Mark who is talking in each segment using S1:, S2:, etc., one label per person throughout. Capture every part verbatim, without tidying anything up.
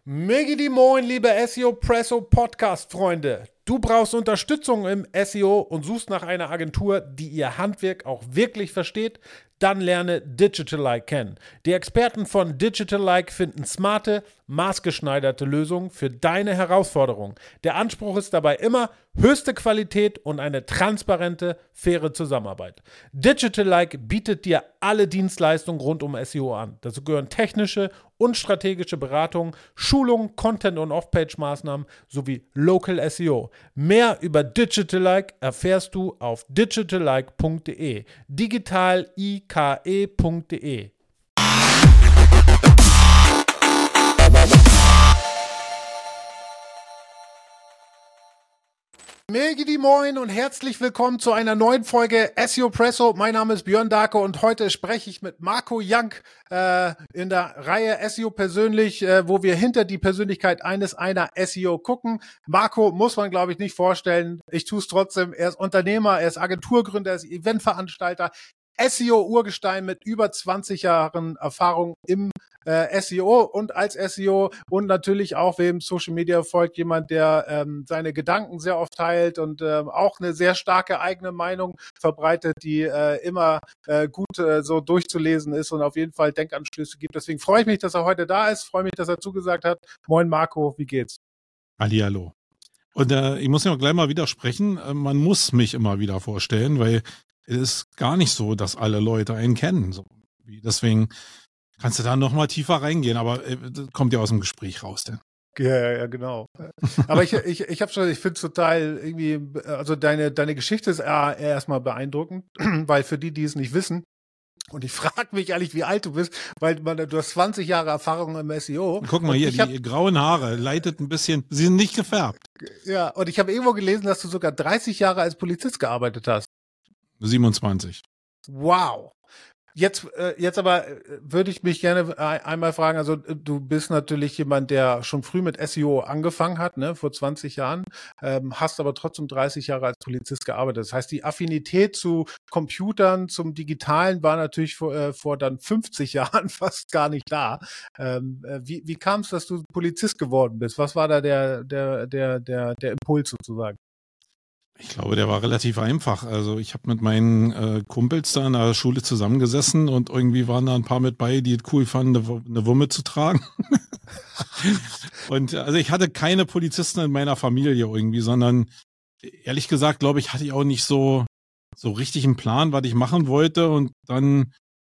S1: Megi die Moin, liebe S E O Presso Podcast Freunde. Du brauchst Unterstützung im S E O und suchst nach einer Agentur, die ihr Handwerk auch wirklich versteht? Dann lerne Digital-Like kennen. Die Experten von Digital-Like finden smarte, maßgeschneiderte Lösungen für deine Herausforderungen. Der Anspruch ist dabei immer höchste Qualität und eine transparente, faire Zusammenarbeit. Digital-Like bietet dir alle Dienstleistungen rund um S E O an. Dazu gehören technische und strategische Beratungen, Schulungen, Content- und Off-Page-Maßnahmen sowie Local S E O. Mehr über Digital-Like erfährst du auf digital like punkt de. digital i k e punkt de. Megi die Moin und herzlich willkommen zu einer neuen Folge S E O Presso. Mein Name ist Björn Darke und heute spreche ich mit Marco Jank äh, in der Reihe S E O persönlich, äh, wo wir hinter die Persönlichkeit eines einer S E O gucken. Marco muss man, glaube ich, nicht vorstellen. Ich tue es trotzdem. Er ist Unternehmer, er ist Agenturgründer, er ist Eventveranstalter, S E O-Urgestein mit über zwanzig Jahren Erfahrung im äh, S E O und als S E O und natürlich auch, wem Social Media folgt, jemand, der ähm, seine Gedanken sehr oft teilt und ähm, auch eine sehr starke eigene Meinung verbreitet, die äh, immer äh, gut äh, so durchzulesen ist und auf jeden Fall Denkanstöße gibt. Deswegen freue ich mich, dass er heute da ist, freue mich, dass er zugesagt hat. Moin Marco, wie geht's?
S2: Hallihallo. Und äh, ich muss ja gleich mal widersprechen, äh, man muss mich immer wieder vorstellen, weil es ist gar nicht so, dass alle Leute einen kennen. So. Deswegen kannst du da noch mal tiefer reingehen, aber äh, das kommt ja aus dem Gespräch raus, denn.
S1: Ja, ja, ja, genau. Aber ich, ich, ich habe schon, ich finde es total irgendwie, also deine, deine Geschichte ist erstmal beeindruckend, weil für die, die es nicht wissen, und ich frage mich ehrlich, wie alt du bist, weil man, du hast zwanzig Jahre Erfahrung im S E O.
S2: Guck mal hier, die hab, grauen Haare, leitet ein bisschen, sie sind nicht gefärbt.
S1: Ja, und ich habe irgendwo gelesen, dass du sogar dreißig Jahre als Polizist gearbeitet hast.
S2: siebenundzwanzig.
S1: Wow. Jetzt, äh, jetzt aber äh, würde ich mich gerne einmal fragen, also äh, du bist natürlich jemand, der schon früh mit S E O angefangen hat, ne, vor zwanzig Jahren, ähm, hast aber trotzdem dreißig Jahre als Polizist gearbeitet. Das heißt, die Affinität zu Computern, zum Digitalen war natürlich vor, äh, vor dann fünfzig Jahren fast gar nicht da. Ähm, äh, wie wie kam es, dass du Polizist geworden bist? Was war da der, der, der, der, der Impuls sozusagen?
S2: Ich glaube, der war relativ einfach. Also ich habe mit meinen äh, Kumpels da in der Schule zusammengesessen und irgendwie waren da ein paar mit bei, die es cool fanden, eine, eine Wumme zu tragen. Und also ich hatte keine Polizisten in meiner Familie irgendwie, sondern ehrlich gesagt, glaube ich, hatte ich auch nicht so so richtig einen Plan, was ich machen wollte. Und dann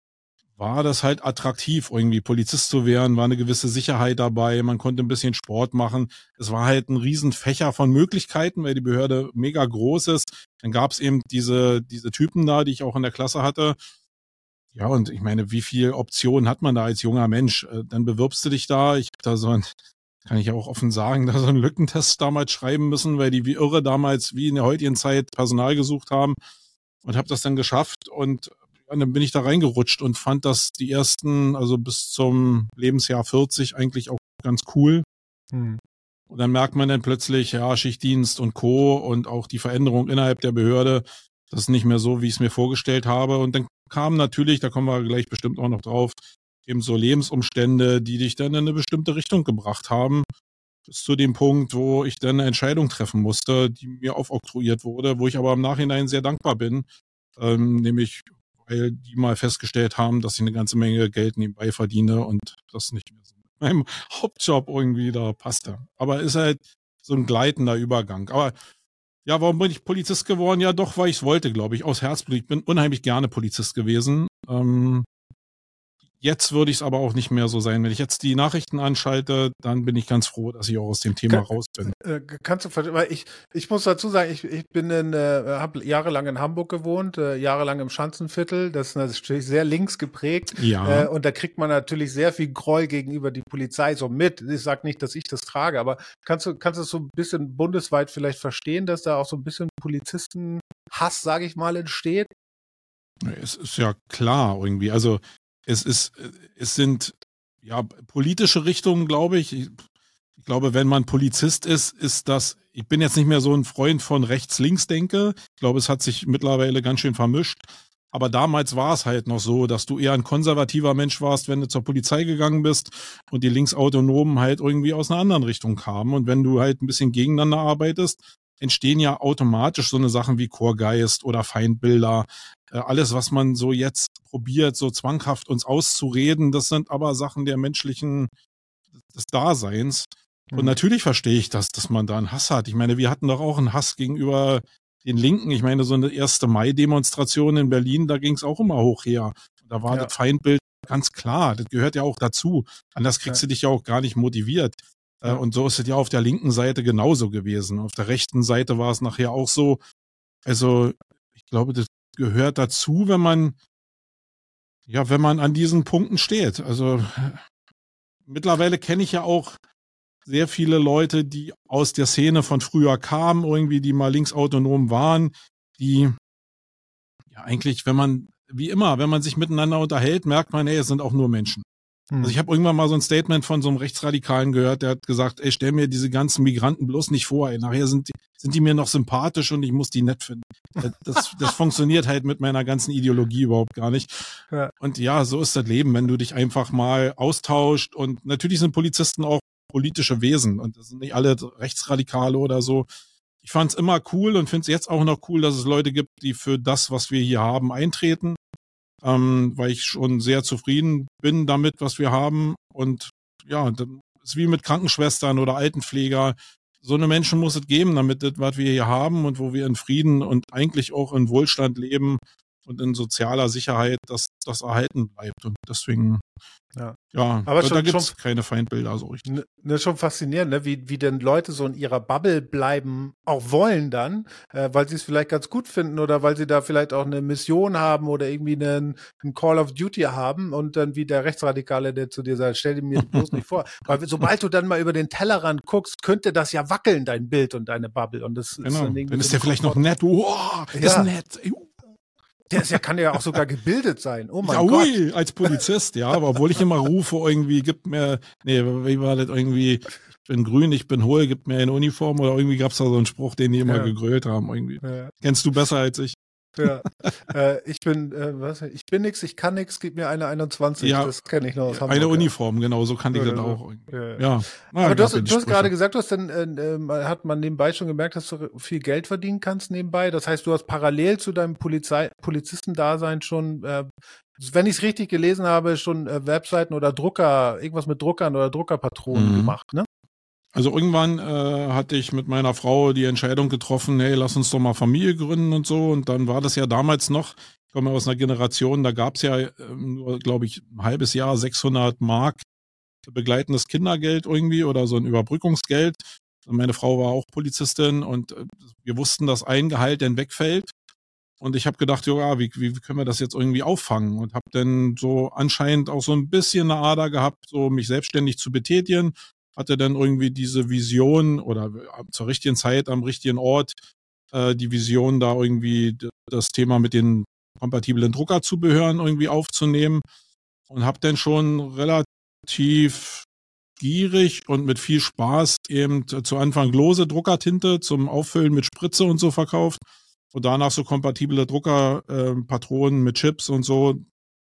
S2: war das halt attraktiv, irgendwie Polizist zu werden, war eine gewisse Sicherheit dabei, man konnte ein bisschen Sport machen. Es war halt ein riesen Fächer von Möglichkeiten, weil die Behörde mega groß ist. Dann gab es eben diese diese Typen da, die ich auch in der Klasse hatte. Ja, und ich meine, wie viele Optionen hat man da als junger Mensch? Dann bewirbst du dich da. Ich habe da so ein, kann ich auch offen sagen, da so einen Lückentest damals schreiben müssen, weil die wie irre damals, wie in der heutigen Zeit, Personal gesucht haben und habe das dann geschafft und und dann bin ich da reingerutscht und fand das die ersten, also bis zum Lebensjahr vierzig eigentlich auch ganz cool. Hm. Und dann merkt man dann plötzlich, ja, Schichtdienst und Co. und auch die Veränderung innerhalb der Behörde, das ist nicht mehr so, wie ich es mir vorgestellt habe. Und dann kamen natürlich, da kommen wir gleich bestimmt auch noch drauf, eben so Lebensumstände, die dich dann in eine bestimmte Richtung gebracht haben. Bis zu dem Punkt, wo ich dann eine Entscheidung treffen musste, die mir aufoktroyiert wurde, wo ich aber im Nachhinein sehr dankbar bin, ähm, nämlich weil die mal festgestellt haben, dass ich eine ganze Menge Geld nebenbei verdiene und das nicht mehr so mit meinem Hauptjob irgendwie da passte. Aber ist halt so ein gleitender Übergang. Aber ja, warum bin ich Polizist geworden? Ja, doch, weil ich es wollte, glaube ich, aus Herzblut. Ich bin unheimlich gerne Polizist gewesen. Ähm, Jetzt würde ich es aber auch nicht mehr so sein. Wenn ich jetzt die Nachrichten anschalte, dann bin ich ganz froh, dass ich auch aus dem Thema
S1: Kann,
S2: raus bin.
S1: Äh, kannst du, weil ich, ich muss dazu sagen, ich, ich bin in, äh, habe jahrelang in Hamburg gewohnt, äh, jahrelang im Schanzenviertel. Das ist natürlich sehr links geprägt.
S2: Ja.
S1: Äh, und da kriegt man natürlich sehr viel Groll gegenüber die Polizei so mit. Ich sage nicht, dass ich das trage, aber kannst du, kannst du so ein bisschen bundesweit vielleicht verstehen, dass da auch so ein bisschen Polizistenhass, sage ich mal, entsteht?
S2: Es ist ja klar irgendwie. Also es ist, es sind ja politische Richtungen, glaube ich. Ich, ich glaube, wenn man Polizist ist, ist das, ich bin jetzt nicht mehr so ein Freund von rechts-links denke. Ich glaube, es hat sich mittlerweile ganz schön vermischt. Aber damals war es halt noch so, dass du eher ein konservativer Mensch warst, wenn du zur Polizei gegangen bist und die Linksautonomen halt irgendwie aus einer anderen Richtung kamen. Und wenn du halt ein bisschen gegeneinander arbeitest, entstehen ja automatisch so eine Sachen wie Chorgeist oder Feindbilder. Äh, alles, was man so jetzt probiert, so zwanghaft uns auszureden, das sind aber Sachen der menschlichen, des Daseins. Und
S1: Mhm.
S2: natürlich verstehe ich das, dass man da einen Hass hat. Ich meine, wir hatten doch auch einen Hass gegenüber den Linken. Ich meine, so eine erste Mai-Demonstration in Berlin, da ging es auch immer hoch her. Da war
S1: Ja.
S2: das Feindbild ganz klar. Das gehört ja auch dazu. Anders kriegst
S1: Ja.
S2: du dich ja auch gar nicht motiviert. Äh,
S1: Ja.
S2: Und so ist es ja auf der linken Seite genauso gewesen. Auf der rechten Seite war es nachher auch so. Also, ich glaube, das gehört dazu, wenn man, ja, wenn man an diesen Punkten steht. Also, mittlerweile kenne ich ja auch sehr viele Leute, die aus der Szene von früher kamen, irgendwie, die mal linksautonom waren, die, ja, eigentlich, wenn man, wie immer, wenn man sich miteinander unterhält, merkt man, ey, es sind auch nur Menschen.
S1: Mhm.
S2: Also ich habe irgendwann mal so ein Statement von so einem Rechtsradikalen gehört, der hat gesagt, ey, stell mir diese ganzen Migranten bloß nicht vor, ey, nachher sind die, sind die mir noch sympathisch und ich muss die nett finden. Das, das funktioniert halt mit meiner ganzen Ideologie überhaupt gar nicht.
S1: Ja.
S2: Und ja, so ist das Leben, wenn du dich einfach mal austauscht. Und natürlich sind Polizisten auch politische Wesen und das sind nicht alle Rechtsradikale oder so. Ich fand es immer cool und finde es jetzt auch noch cool, dass es Leute gibt, die für das, was wir hier haben, eintreten. Ähm, weil ich schon sehr zufrieden bin damit, was wir haben. Und ja, das ist wie mit Krankenschwestern oder Altenpfleger. So eine Menschen muss es geben, damit das, was wir hier haben und wo wir in Frieden und eigentlich auch in Wohlstand leben und in sozialer Sicherheit, dass das erhalten bleibt. Und deswegen,
S1: Ja.
S2: ja,
S1: Aber
S2: da,
S1: schon-
S2: da gibt es
S1: schon-
S2: keine Feindbilder so richtig.
S1: Ne, ne, schon faszinierend, ne? wie, wie denn Leute so in ihrer Bubble bleiben, auch wollen dann, äh, weil sie es vielleicht ganz gut finden oder weil sie da vielleicht auch eine Mission haben oder irgendwie einen, einen Call of Duty haben und dann wie der Rechtsradikale, der zu dir sagt, stell dir mir bloß nicht vor. Weil sobald du dann mal über den Tellerrand guckst, könnte das ja wackeln, dein Bild und deine Bubble. Und das ist
S2: Genau.
S1: dann irgendwie
S2: Dann ist
S1: so
S2: der
S1: eine
S2: vielleicht noch
S1: Komfort-
S2: nett. Wow, das
S1: Ja.
S2: ist nett.
S1: Der ist ja, kann ja auch sogar gebildet sein. Oh mein
S2: Ja,
S1: Gott.
S2: ui, als Polizist, ja, aber obwohl ich immer rufe, irgendwie, gib mir, nee, wie war das irgendwie, ich bin grün, ich bin hohl, gib mir eine Uniform oder irgendwie gab's da so einen Spruch, den die immer
S1: Ja.
S2: gegrölt haben, irgendwie.
S1: Ja.
S2: Kennst du besser als ich?
S1: Ja, äh, ich bin, äh, was, ich bin nix, ich kann nix, gib mir eine einundzwanzig,
S2: Ja.
S1: das kenne ich noch aus Hamburg.
S2: Eine
S1: ja.
S2: Uniform, genau, so kannte ich
S1: Oder
S2: das
S1: so.
S2: auch. Irgendwie.
S1: Ja, ja.
S2: Ja, na,
S1: Aber du
S2: gab
S1: hast,
S2: ja die
S1: du hast
S2: Sprüche.
S1: gerade gesagt, du hast dann, äh, äh, hat man nebenbei schon gemerkt, dass du viel Geld verdienen kannst nebenbei. Das heißt, du hast parallel zu deinem Polizei, Polizistendasein schon, äh, wenn ich es richtig gelesen habe, schon äh, Webseiten oder Drucker, irgendwas mit Druckern oder Druckerpatronen
S2: Mhm.
S1: gemacht, ne?
S2: Also irgendwann äh, hatte ich mit meiner Frau die Entscheidung getroffen, hey, lass uns doch mal Familie gründen und so. Und dann war das ja damals noch, ich komme aus einer Generation, da gab's ja ähm, nur, glaube ich, ein halbes Jahr sechshundert Mark begleitendes Kindergeld irgendwie oder so ein Überbrückungsgeld. Meine Frau war auch Polizistin und äh, wir wussten, dass ein Gehalt dann wegfällt. Und ich habe gedacht, ja, wie, wie können wir das jetzt irgendwie auffangen? Und habe dann so anscheinend auch so ein bisschen eine Ader gehabt, so mich selbstständig zu betätigen. Hatte dann irgendwie diese Vision oder zur richtigen Zeit am richtigen Ort äh, die Vision, da irgendwie d- das Thema mit den kompatiblen Druckerzubehören irgendwie aufzunehmen und habe dann schon relativ gierig und mit viel Spaß eben t- zu Anfang lose Druckertinte zum Auffüllen mit Spritze und so verkauft und danach so kompatible Druckerpatronen äh, Patronen mit Chips und so.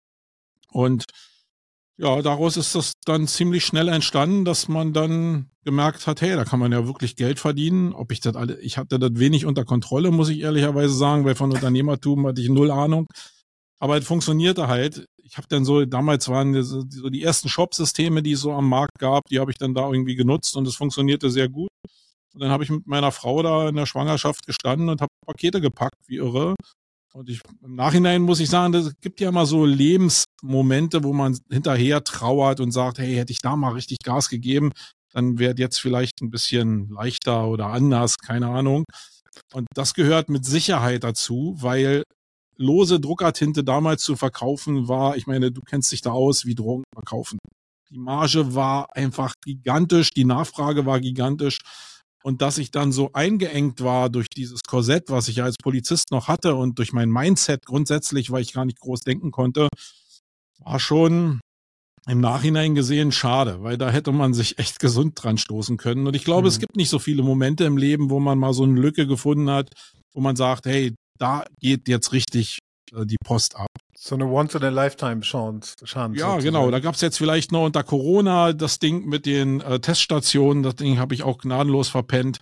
S2: Und ja, daraus ist das dann ziemlich schnell entstanden, dass man dann gemerkt hat, hey, da kann man ja wirklich Geld verdienen. Ob ich das alle, ich hatte das wenig unter Kontrolle, muss ich ehrlicherweise sagen, weil von Unternehmertum hatte ich null Ahnung. Aber es funktionierte halt. Ich habe dann so, damals waren so, so die ersten Shop-Systeme, die es so am Markt gab, die habe ich dann da irgendwie genutzt und es funktionierte sehr gut. Und dann habe ich mit meiner Frau da in der Schwangerschaft gestanden und habe Pakete gepackt, wie irre. Und ich, im Nachhinein muss ich sagen, es gibt ja immer so Lebensmomente, wo man hinterher trauert und sagt, hey, hätte ich da mal richtig Gas gegeben, dann wäre jetzt vielleicht ein bisschen leichter oder anders, keine Ahnung. Und das gehört mit Sicherheit dazu, weil lose Druckertinte damals zu verkaufen war, ich meine, du kennst dich da aus, wie Drogen verkaufen. Die Marge war einfach gigantisch, die Nachfrage war gigantisch. Und dass ich dann so eingeengt war durch dieses Korsett, was ich ja als Polizist noch hatte und durch mein Mindset grundsätzlich, weil ich gar nicht groß denken konnte, war schon im Nachhinein gesehen schade, weil da hätte man sich echt gesund dran stoßen können. Und ich glaube,
S1: Mhm.
S2: es gibt nicht so viele Momente im Leben, wo man mal so eine Lücke gefunden hat, wo man sagt, hey, da geht jetzt richtig äh, die Post ab.
S1: So eine Once-in-a-Lifetime-Chance.
S2: Ja, genau. Da gab es jetzt vielleicht noch unter Corona das Ding mit den äh, Teststationen. Das Ding habe ich auch gnadenlos verpennt.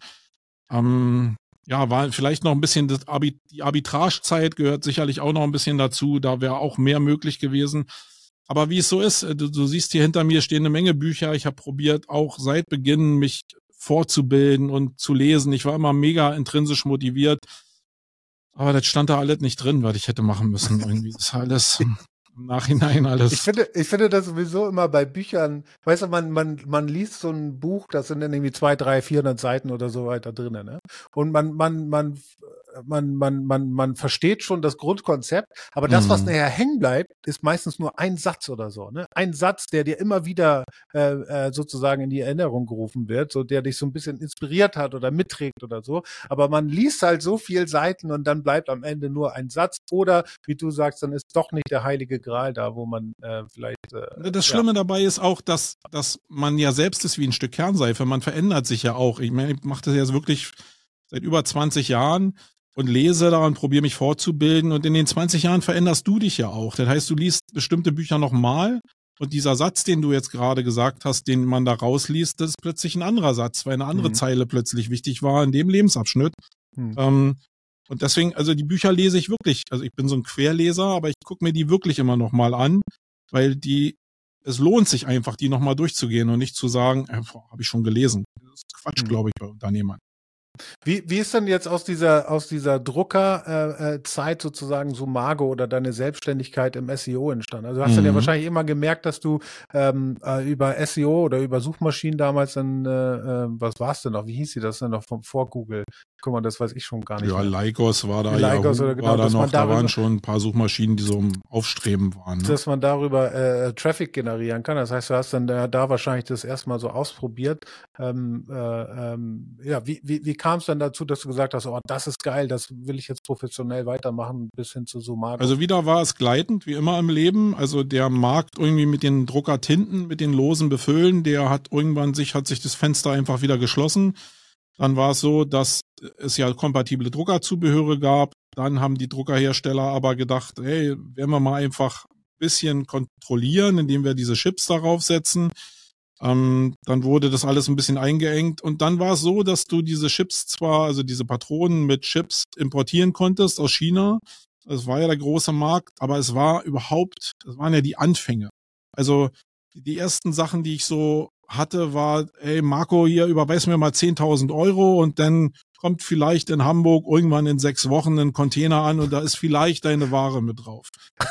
S2: Ähm, ja, war vielleicht noch ein bisschen, das Arbi- die Arbitragezeit gehört sicherlich auch noch ein bisschen dazu. Da wäre auch mehr möglich gewesen. Aber wie es so ist, du, du siehst hier hinter mir stehen eine Menge Bücher. Ich habe probiert, auch seit Beginn mich fortzubilden und zu lesen. Ich war immer mega intrinsisch motiviert. Aber das stand da alles nicht drin, was ich hätte machen müssen. Irgendwie ist alles im Nachhinein alles.
S1: Ich finde, ich finde das sowieso immer bei Büchern, weißt du, man, man, man liest so ein Buch, das sind dann irgendwie zwei, drei, vierhundert Seiten oder so weiter drinnen, ne? Und man, man, man, man, man, man, man versteht schon das Grundkonzept, aber das, was
S2: Mhm.
S1: nachher hängen bleibt, ist meistens nur ein Satz oder so, ne? Ein Satz, der dir immer wieder äh, äh, sozusagen in die Erinnerung gerufen wird, so der dich so ein bisschen inspiriert hat oder mitträgt oder so. Aber man liest halt so viel Seiten und dann bleibt am Ende nur ein Satz oder, wie du sagst, dann ist doch nicht der heilige Gral da, wo man äh, vielleicht äh,
S2: Das
S1: ja.
S2: Schlimme dabei ist auch, dass, dass man ja selbst ist wie ein Stück Kernseife. Man verändert sich ja auch. Ich meine, ich mache das jetzt wirklich seit über zwanzig Jahren und lese da und probiere mich fortzubilden. Und in den zwanzig Jahren veränderst du dich ja auch. Das heißt, du liest bestimmte Bücher nochmal und dieser Satz, den du jetzt gerade gesagt hast, den man da rausliest, das ist plötzlich ein anderer Satz, weil eine andere
S1: Mhm.
S2: Zeile plötzlich wichtig war in dem Lebensabschnitt.
S1: Mhm.
S2: Ähm, und deswegen, also die Bücher lese ich wirklich. Also ich bin so ein Querleser, aber ich gucke mir die wirklich immer nochmal an, weil die, es lohnt sich einfach, die nochmal durchzugehen und nicht zu sagen, äh, habe ich schon gelesen. Das ist Quatsch,
S1: Mhm.
S2: glaube ich, bei Unternehmern.
S1: Wie, wie ist denn jetzt aus dieser, aus dieser Druckerzeit äh, äh, Zeit sozusagen Sumago oder deine Selbstständigkeit im S E O entstanden? Also du hast dann ja
S2: Mhm.
S1: wahrscheinlich immer gemerkt, dass du ähm, äh, über S E O oder über Suchmaschinen damals dann, äh, äh, was war es denn noch? Wie hieß sie das denn noch vom, vor Google? Guck mal, das weiß ich schon gar nicht
S2: Ja,
S1: mehr.
S2: Lycos war da,
S1: Lycos
S2: Yahoo
S1: oder genau,
S2: war da
S1: dass man
S2: noch, da
S1: darüber,
S2: waren schon ein paar Suchmaschinen, die so im Aufstreben waren. Ne?
S1: dass man darüber äh, Traffic generieren kann. Das heißt, du hast dann da, da wahrscheinlich das erstmal so ausprobiert. Ähm, äh, ähm, ja, wie, wie, wie kam es dann dazu, dass du gesagt hast, oh, das ist geil, das will ich jetzt professionell weitermachen, bis hin zu Sumago?
S2: Also wieder war es gleitend, wie immer im Leben. Also der Markt irgendwie mit den Druckertinten, mit den losen Befüllen, der hat irgendwann sich, hat sich das Fenster einfach wieder geschlossen. Dann war es so, dass es ja kompatible Druckerzubehöre gab. Dann haben die Druckerhersteller aber gedacht, hey, werden wir mal einfach ein bisschen kontrollieren, indem wir diese Chips darauf setzen. Ähm, dann wurde das alles ein bisschen eingeengt. Und dann war es so, dass du diese Chips zwar, also diese Patronen mit Chips importieren konntest aus China. Das war ja der große Markt, aber es war überhaupt, das waren ja die Anfänge. Also die ersten Sachen, die ich so hatte, war, ey Marco, hier überweis mir mal zehntausend Euro und dann kommt vielleicht in Hamburg irgendwann in sechs Wochen ein Container an und da ist vielleicht deine Ware mit drauf.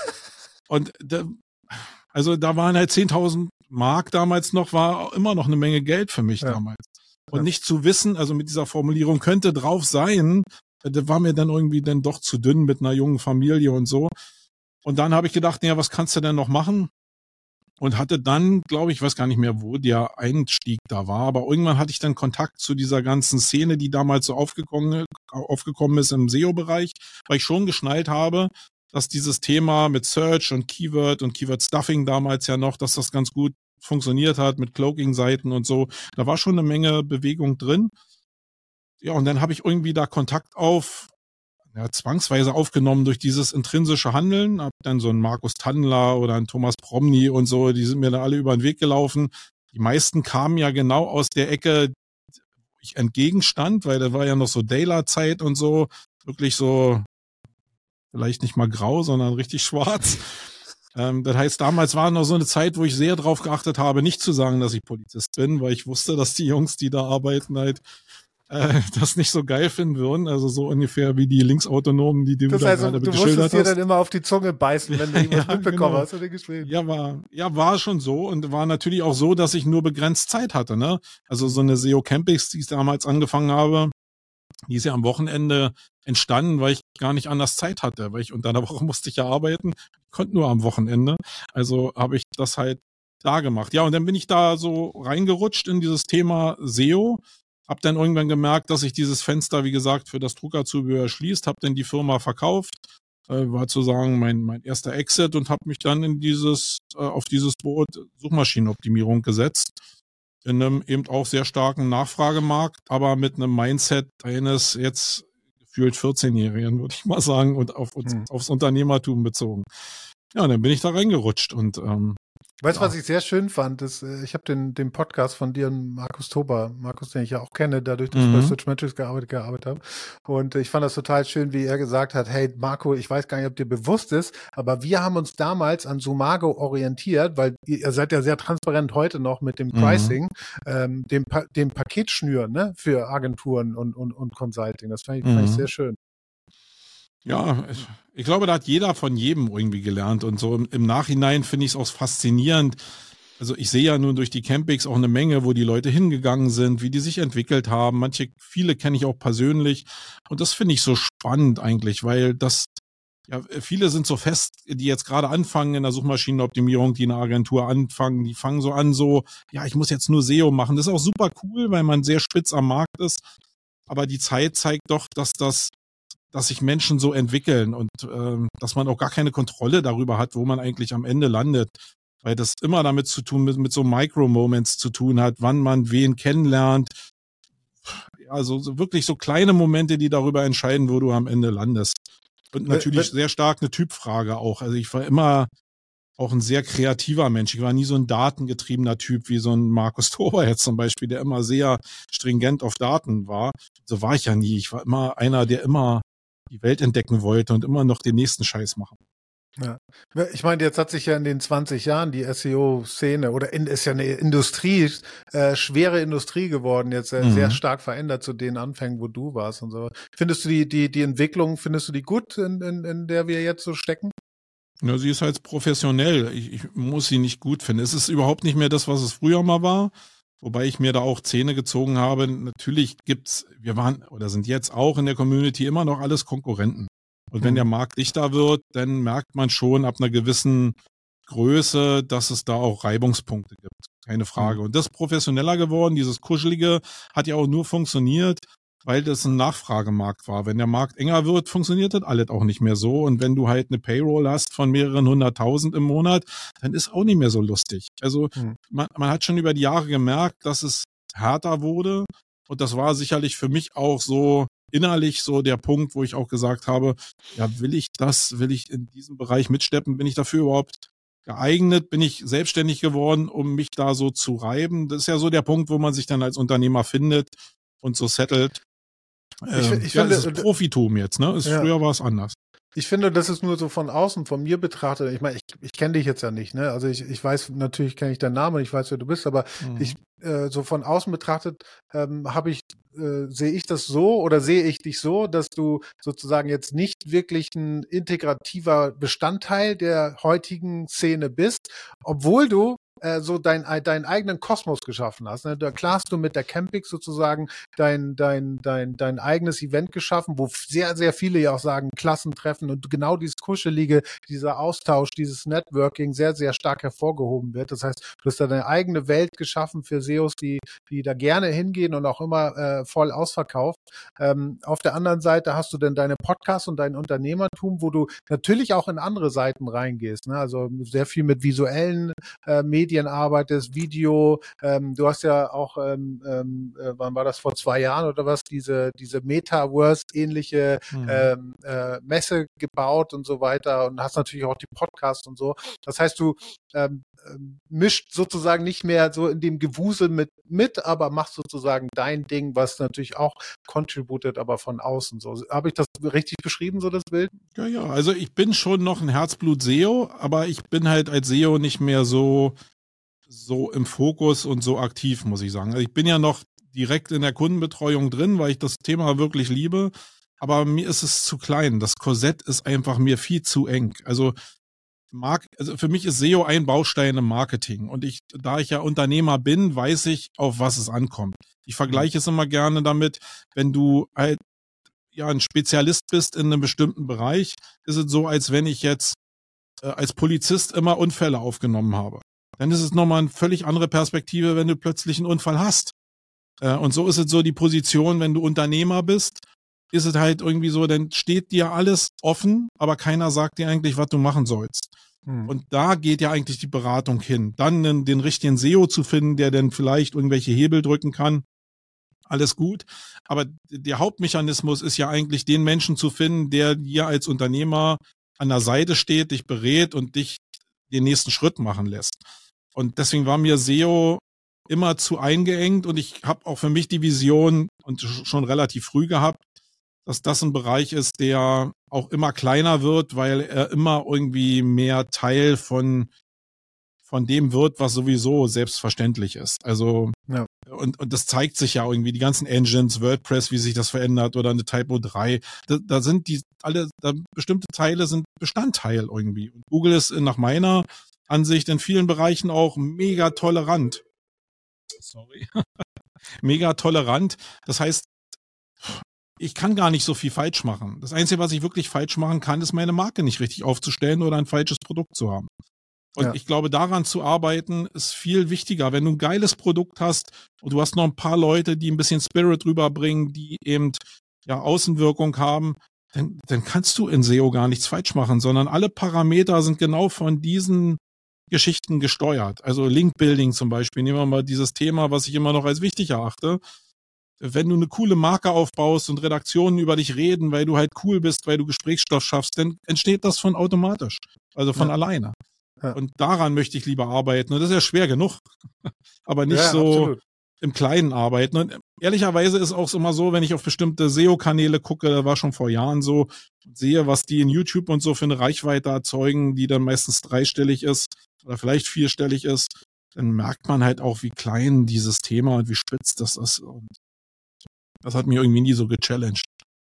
S2: Und da, also da waren halt zehntausend Mark damals noch, war immer noch eine Menge Geld für mich
S1: Ja.
S2: damals. Und
S1: Ja.
S2: nicht zu wissen, also mit dieser Formulierung könnte drauf sein, das war mir dann irgendwie dann doch zu dünn mit einer jungen Familie und so. Und dann habe ich gedacht, ja, was kannst du denn noch machen? Und hatte dann, glaube ich, weiß gar nicht mehr, wo der Einstieg da war, aber irgendwann hatte ich dann Kontakt zu dieser ganzen Szene, die damals so aufgekommen, aufgekommen ist im S E O-Bereich, weil ich schon geschnallt habe, dass dieses Thema mit Search und Keyword und Keyword-Stuffing damals ja noch, dass das ganz gut funktioniert hat mit Cloaking-Seiten und so. Da war schon eine Menge Bewegung drin. Ja, und dann habe ich irgendwie da Kontakt auf, ja, zwangsweise aufgenommen durch dieses intrinsische Handeln. Hab dann so einen Markus Tandler oder einen Thomas Promny und so, die sind mir da alle über den Weg gelaufen. Die meisten kamen ja genau aus der Ecke, wo ich entgegenstand, weil da war ja noch so Dayler-Zeit und so, wirklich so, vielleicht nicht mal grau, sondern richtig schwarz. Ähm, das heißt, damals war noch so eine Zeit, wo ich sehr drauf geachtet habe, nicht zu sagen, dass ich Polizist bin, weil ich wusste, dass die Jungs, die da arbeiten, halt äh, das nicht so geil finden würden. Also so ungefähr wie die Linksautonomen, die du
S1: Das
S2: da
S1: heißt,
S2: gerade
S1: du
S2: geschildert
S1: musstest dir
S2: hast.
S1: dann immer auf die Zunge beißen, wenn du irgendwas
S2: Ja,
S1: mitbekommen
S2: genau.
S1: hast oder geschrieben.
S2: Ja, war, ja, war schon so und war natürlich auch so, dass ich nur begrenzt Zeit hatte, ne? Also so eine S E O Campix, die ich damals angefangen habe, die ist ja am Wochenende entstanden, weil ich gar nicht anders Zeit hatte, weil ich unter der Woche musste ich ja arbeiten, konnte nur am Wochenende. Also habe ich das halt da gemacht. Ja, und dann bin ich da so reingerutscht in dieses Thema S E O, hab dann irgendwann gemerkt, dass sich dieses Fenster, wie gesagt, für das Druckerzubehör schließt, hab dann die Firma verkauft, äh, war sozusagen mein mein erster Exit und habe mich dann in dieses äh, auf dieses Boot Suchmaschinenoptimierung gesetzt. In einem eben auch sehr starken Nachfragemarkt, aber mit einem Mindset eines, jetzt gefühlt vierzehnjährigen, würde ich mal sagen, und auf uns,
S1: Hm.
S2: aufs Unternehmertum bezogen. Ja, und dann bin ich da reingerutscht und ähm,
S1: Weißt du,
S2: ja.
S1: was ich sehr schön fand, ist, äh, ich habe den, den Podcast von dir und Markus Tober, Markus, den ich ja auch kenne, dadurch, dass ich bei
S2: Mhm.
S1: Switch Metrics gearbeitet, gearbeitet habe. Und äh, ich fand das total schön, wie er gesagt hat, hey Marco, ich weiß gar nicht, ob dir bewusst ist, aber wir haben uns damals an Sumago orientiert, weil ihr, ihr seid ja sehr transparent heute noch mit dem
S2: Mhm.
S1: Pricing, ähm, dem, pa dem Paketschnüren, ne, für Agenturen und, und, und Consulting. Das fand ich, fand ich sehr
S2: Mhm.
S1: schön.
S2: Ja, ich, ich glaube, da hat jeder von jedem irgendwie gelernt und so im, im Nachhinein finde ich es auch faszinierend. Also ich sehe ja nun durch die Campings auch eine Menge, wo die Leute hingegangen sind, wie die sich entwickelt haben. Manche, viele kenne ich auch persönlich und das finde ich so spannend eigentlich, weil das, ja, viele sind so fest, die jetzt gerade anfangen in der Suchmaschinenoptimierung, die eine Agentur anfangen, die fangen so an so, ja, ich muss jetzt nur S E O machen. Das ist auch super cool, weil man sehr spitz am Markt ist. Aber die Zeit zeigt doch, dass das dass sich Menschen so entwickeln und ähm, dass man auch gar keine Kontrolle darüber hat, wo man eigentlich am Ende landet. Weil das immer damit zu tun, mit, mit so Micro-Moments zu tun hat, wann man wen kennenlernt. Also so wirklich so kleine Momente, die darüber entscheiden, wo du am Ende landest. Und natürlich sehr stark eine Typfrage auch. Also ich war immer auch ein sehr kreativer Mensch. Ich war nie so ein datengetriebener Typ wie so ein Markus Tober jetzt zum Beispiel, der immer sehr stringent auf Daten war. So war ich ja nie. Ich war immer einer, der immer die Welt entdecken wollte und immer noch den nächsten Scheiß machen.
S1: Ja. Ich meine, jetzt hat sich ja in den zwanzig Jahren die S E O-Szene oder in, ist ja eine Industrie, äh, schwere Industrie geworden, jetzt äh,
S2: Mhm.
S1: sehr stark verändert zu den Anfängen, wo du warst und so. Findest du die, die, die Entwicklung, findest du die gut, in, in, in der wir jetzt so stecken?
S2: Ja, sie ist halt professionell. Ich, ich muss sie nicht gut finden. Es ist überhaupt nicht mehr das, was es früher mal war. Wobei ich mir da auch Zähne gezogen habe. Natürlich gibt's, wir waren oder sind jetzt auch in der Community immer noch alles Konkurrenten. Und wenn
S1: Hm.
S2: der Markt dichter wird, dann merkt man schon ab einer gewissen Größe, dass es da auch Reibungspunkte gibt. Keine Frage.
S1: Hm.
S2: Und das ist professioneller geworden. Dieses Kuschelige hat ja auch nur funktioniert, weil das ein Nachfragemarkt war. Wenn der Markt enger wird, funktioniert das alles auch nicht mehr so. Und wenn du halt eine Payroll hast von mehreren hunderttausend im Monat, dann ist auch nicht mehr so lustig. Also
S1: Hm.
S2: man, man hat schon über die Jahre gemerkt, dass es härter wurde. Und das war sicherlich für mich auch so innerlich so der Punkt, wo ich auch gesagt habe, ja, will ich das, will ich in diesem Bereich mitsteppen? Bin ich dafür überhaupt geeignet? Bin ich selbstständig geworden, um mich da so zu reiben? Das ist ja so der Punkt, wo man sich dann als Unternehmer findet und so settelt.
S1: Ich,
S2: Ähm,
S1: ich
S2: ja,
S1: finde,
S2: es ist Profitum jetzt, ne? Es,
S1: ja.
S2: Früher war es anders.
S1: Ich finde, das ist nur so von außen, von mir betrachtet. Ich meine, ich, ich kenne dich jetzt ja nicht, ne? Also ich, ich weiß, natürlich kenne ich deinen Namen und ich weiß, wer du bist, aber
S2: Mhm.
S1: ich, äh, so von außen betrachtet, ähm, habe ich, äh, sehe ich das so oder sehe ich dich so, dass du sozusagen jetzt nicht wirklich ein integrativer Bestandteil der heutigen Szene bist, obwohl du äh, so dein, deinen eigenen Kosmos geschaffen hast. Ne? Da klar hast du mit der Campix sozusagen dein, dein, dein, dein eigenes Event geschaffen, wo sehr, sehr viele ja auch sagen, Klassentreffen und genau dieses Kuschelige, dieser Austausch, dieses Networking sehr, sehr stark hervorgehoben wird. Das heißt, du hast da deine eigene Welt geschaffen für S E Os, die, die da gerne hingehen und auch immer äh, voll ausverkauft. Ähm, auf der anderen Seite hast du dann deine Podcasts und dein Unternehmertum, wo du natürlich auch in andere Seiten reingehst. Ne? Also sehr viel mit visuellen äh, Medien arbeitest, Video. Ähm, du hast ja auch, ähm, ähm, äh, wann war das, vor zwei Jahren oder was, diese, diese Metaverse-ähnliche
S2: Mhm.
S1: ähm, äh, Messe gebaut und so weiter und hast natürlich auch die Podcasts und so. Das heißt, du ähm, ähm, mischt sozusagen nicht mehr so in dem Gewusel mit, mit, aber machst sozusagen dein Ding, was natürlich auch contributed, aber von außen so. Habe ich das richtig beschrieben, so das Bild?
S2: Ja, ja, also ich bin schon noch ein Herzblut-S E O, aber ich bin halt als S E O nicht mehr so, so im Fokus und so aktiv, muss ich sagen. Also ich bin ja noch direkt in der Kundenbetreuung drin, weil ich das Thema wirklich liebe, aber mir ist es zu klein. Das Korsett ist einfach mir viel zu eng. Also Mark, also für mich ist S E O ein Baustein im Marketing und ich, da ich ja Unternehmer bin, weiß ich, auf was es ankommt. Ich vergleiche es immer gerne damit, wenn du halt ja ein Spezialist bist in einem bestimmten Bereich, ist es so, als wenn ich jetzt äh, als Polizist immer Unfälle aufgenommen habe. Dann ist es nochmal eine völlig andere Perspektive, wenn du plötzlich einen Unfall hast. Äh, und so ist es so die Position, wenn du Unternehmer bist, ist es halt irgendwie so, dann steht dir alles offen, aber keiner sagt dir eigentlich, was du machen sollst.
S1: Hm.
S2: Und da geht ja eigentlich die Beratung hin. Dann den, den richtigen S E O zu finden, der dann vielleicht irgendwelche Hebel drücken kann. alles gut. Aber der Hauptmechanismus ist ja eigentlich, den Menschen zu finden, der dir als Unternehmer an der Seite steht, dich berät und dich den nächsten Schritt machen lässt. Und deswegen war mir S E O immer zu eingeengt und ich habe auch für mich die Vision und schon relativ früh gehabt, dass das ein Bereich ist, der auch immer kleiner wird, weil er immer irgendwie mehr Teil von von dem wird, was sowieso selbstverständlich ist. Also ja. und und das zeigt sich ja irgendwie, die ganzen Engines, WordPress, wie sich das verändert oder eine Typo drei, da, da sind die alle, da bestimmte Teile sind Bestandteil irgendwie. Und Google ist nach meiner Ansicht in vielen Bereichen auch mega tolerant. Sorry. Mega tolerant. Das heißt, ich kann gar nicht so viel falsch machen. Das Einzige, was ich wirklich falsch machen kann, ist meine Marke nicht richtig aufzustellen oder ein falsches Produkt zu haben. Und ja. ich glaube, daran zu arbeiten, ist viel wichtiger. Wenn du ein geiles Produkt hast und du hast noch ein paar Leute, die ein bisschen Spirit rüberbringen, die eben ja Außenwirkung haben, dann, dann kannst du in S E O gar nichts falsch machen, sondern alle Parameter sind genau von diesen Geschichten gesteuert. Also Link-Building zum Beispiel. Nehmen wir mal dieses Thema, was ich immer noch als wichtig erachte. Wenn du eine coole Marke aufbaust und Redaktionen über dich reden, weil du halt cool bist, weil du Gesprächsstoff schaffst, dann entsteht das von automatisch. Also von ja. alleine. Ja. Und daran möchte ich lieber arbeiten. Und das ist ja schwer genug. Aber nicht ja, so absolut. Im Kleinen arbeiten. Und ehrlicherweise ist auch immer so, wenn ich auf bestimmte S E O-Kanäle gucke, da war schon vor Jahren so, sehe, was die in YouTube und so für eine Reichweite erzeugen, die dann meistens dreistellig ist oder vielleicht vierstellig ist, dann merkt man halt auch, wie klein dieses Thema und wie spitz das ist. Und das hat mich irgendwie nie so gechallenged.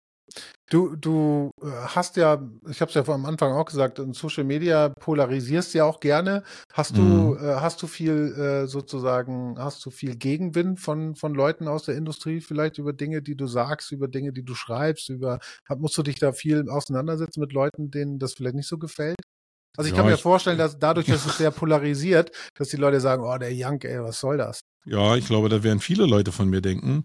S1: Du, du hast ja, ich habe es ja am Anfang auch gesagt, in Social Media polarisierst ja auch gerne. Hast du, mhm. äh, hast du viel äh, sozusagen, hast du viel Gegenwind von von Leuten aus der Industrie vielleicht über Dinge, die du sagst, über Dinge, die du schreibst, über, musst du dich da viel auseinandersetzen mit Leuten, denen das vielleicht nicht so gefällt? Also ich ja, kann mir ich, vorstellen, dass dadurch, dass es sehr polarisiert, dass die Leute sagen, oh, der Young, ey, was soll das?
S2: Ja, ich glaube, da werden viele Leute von mir denken.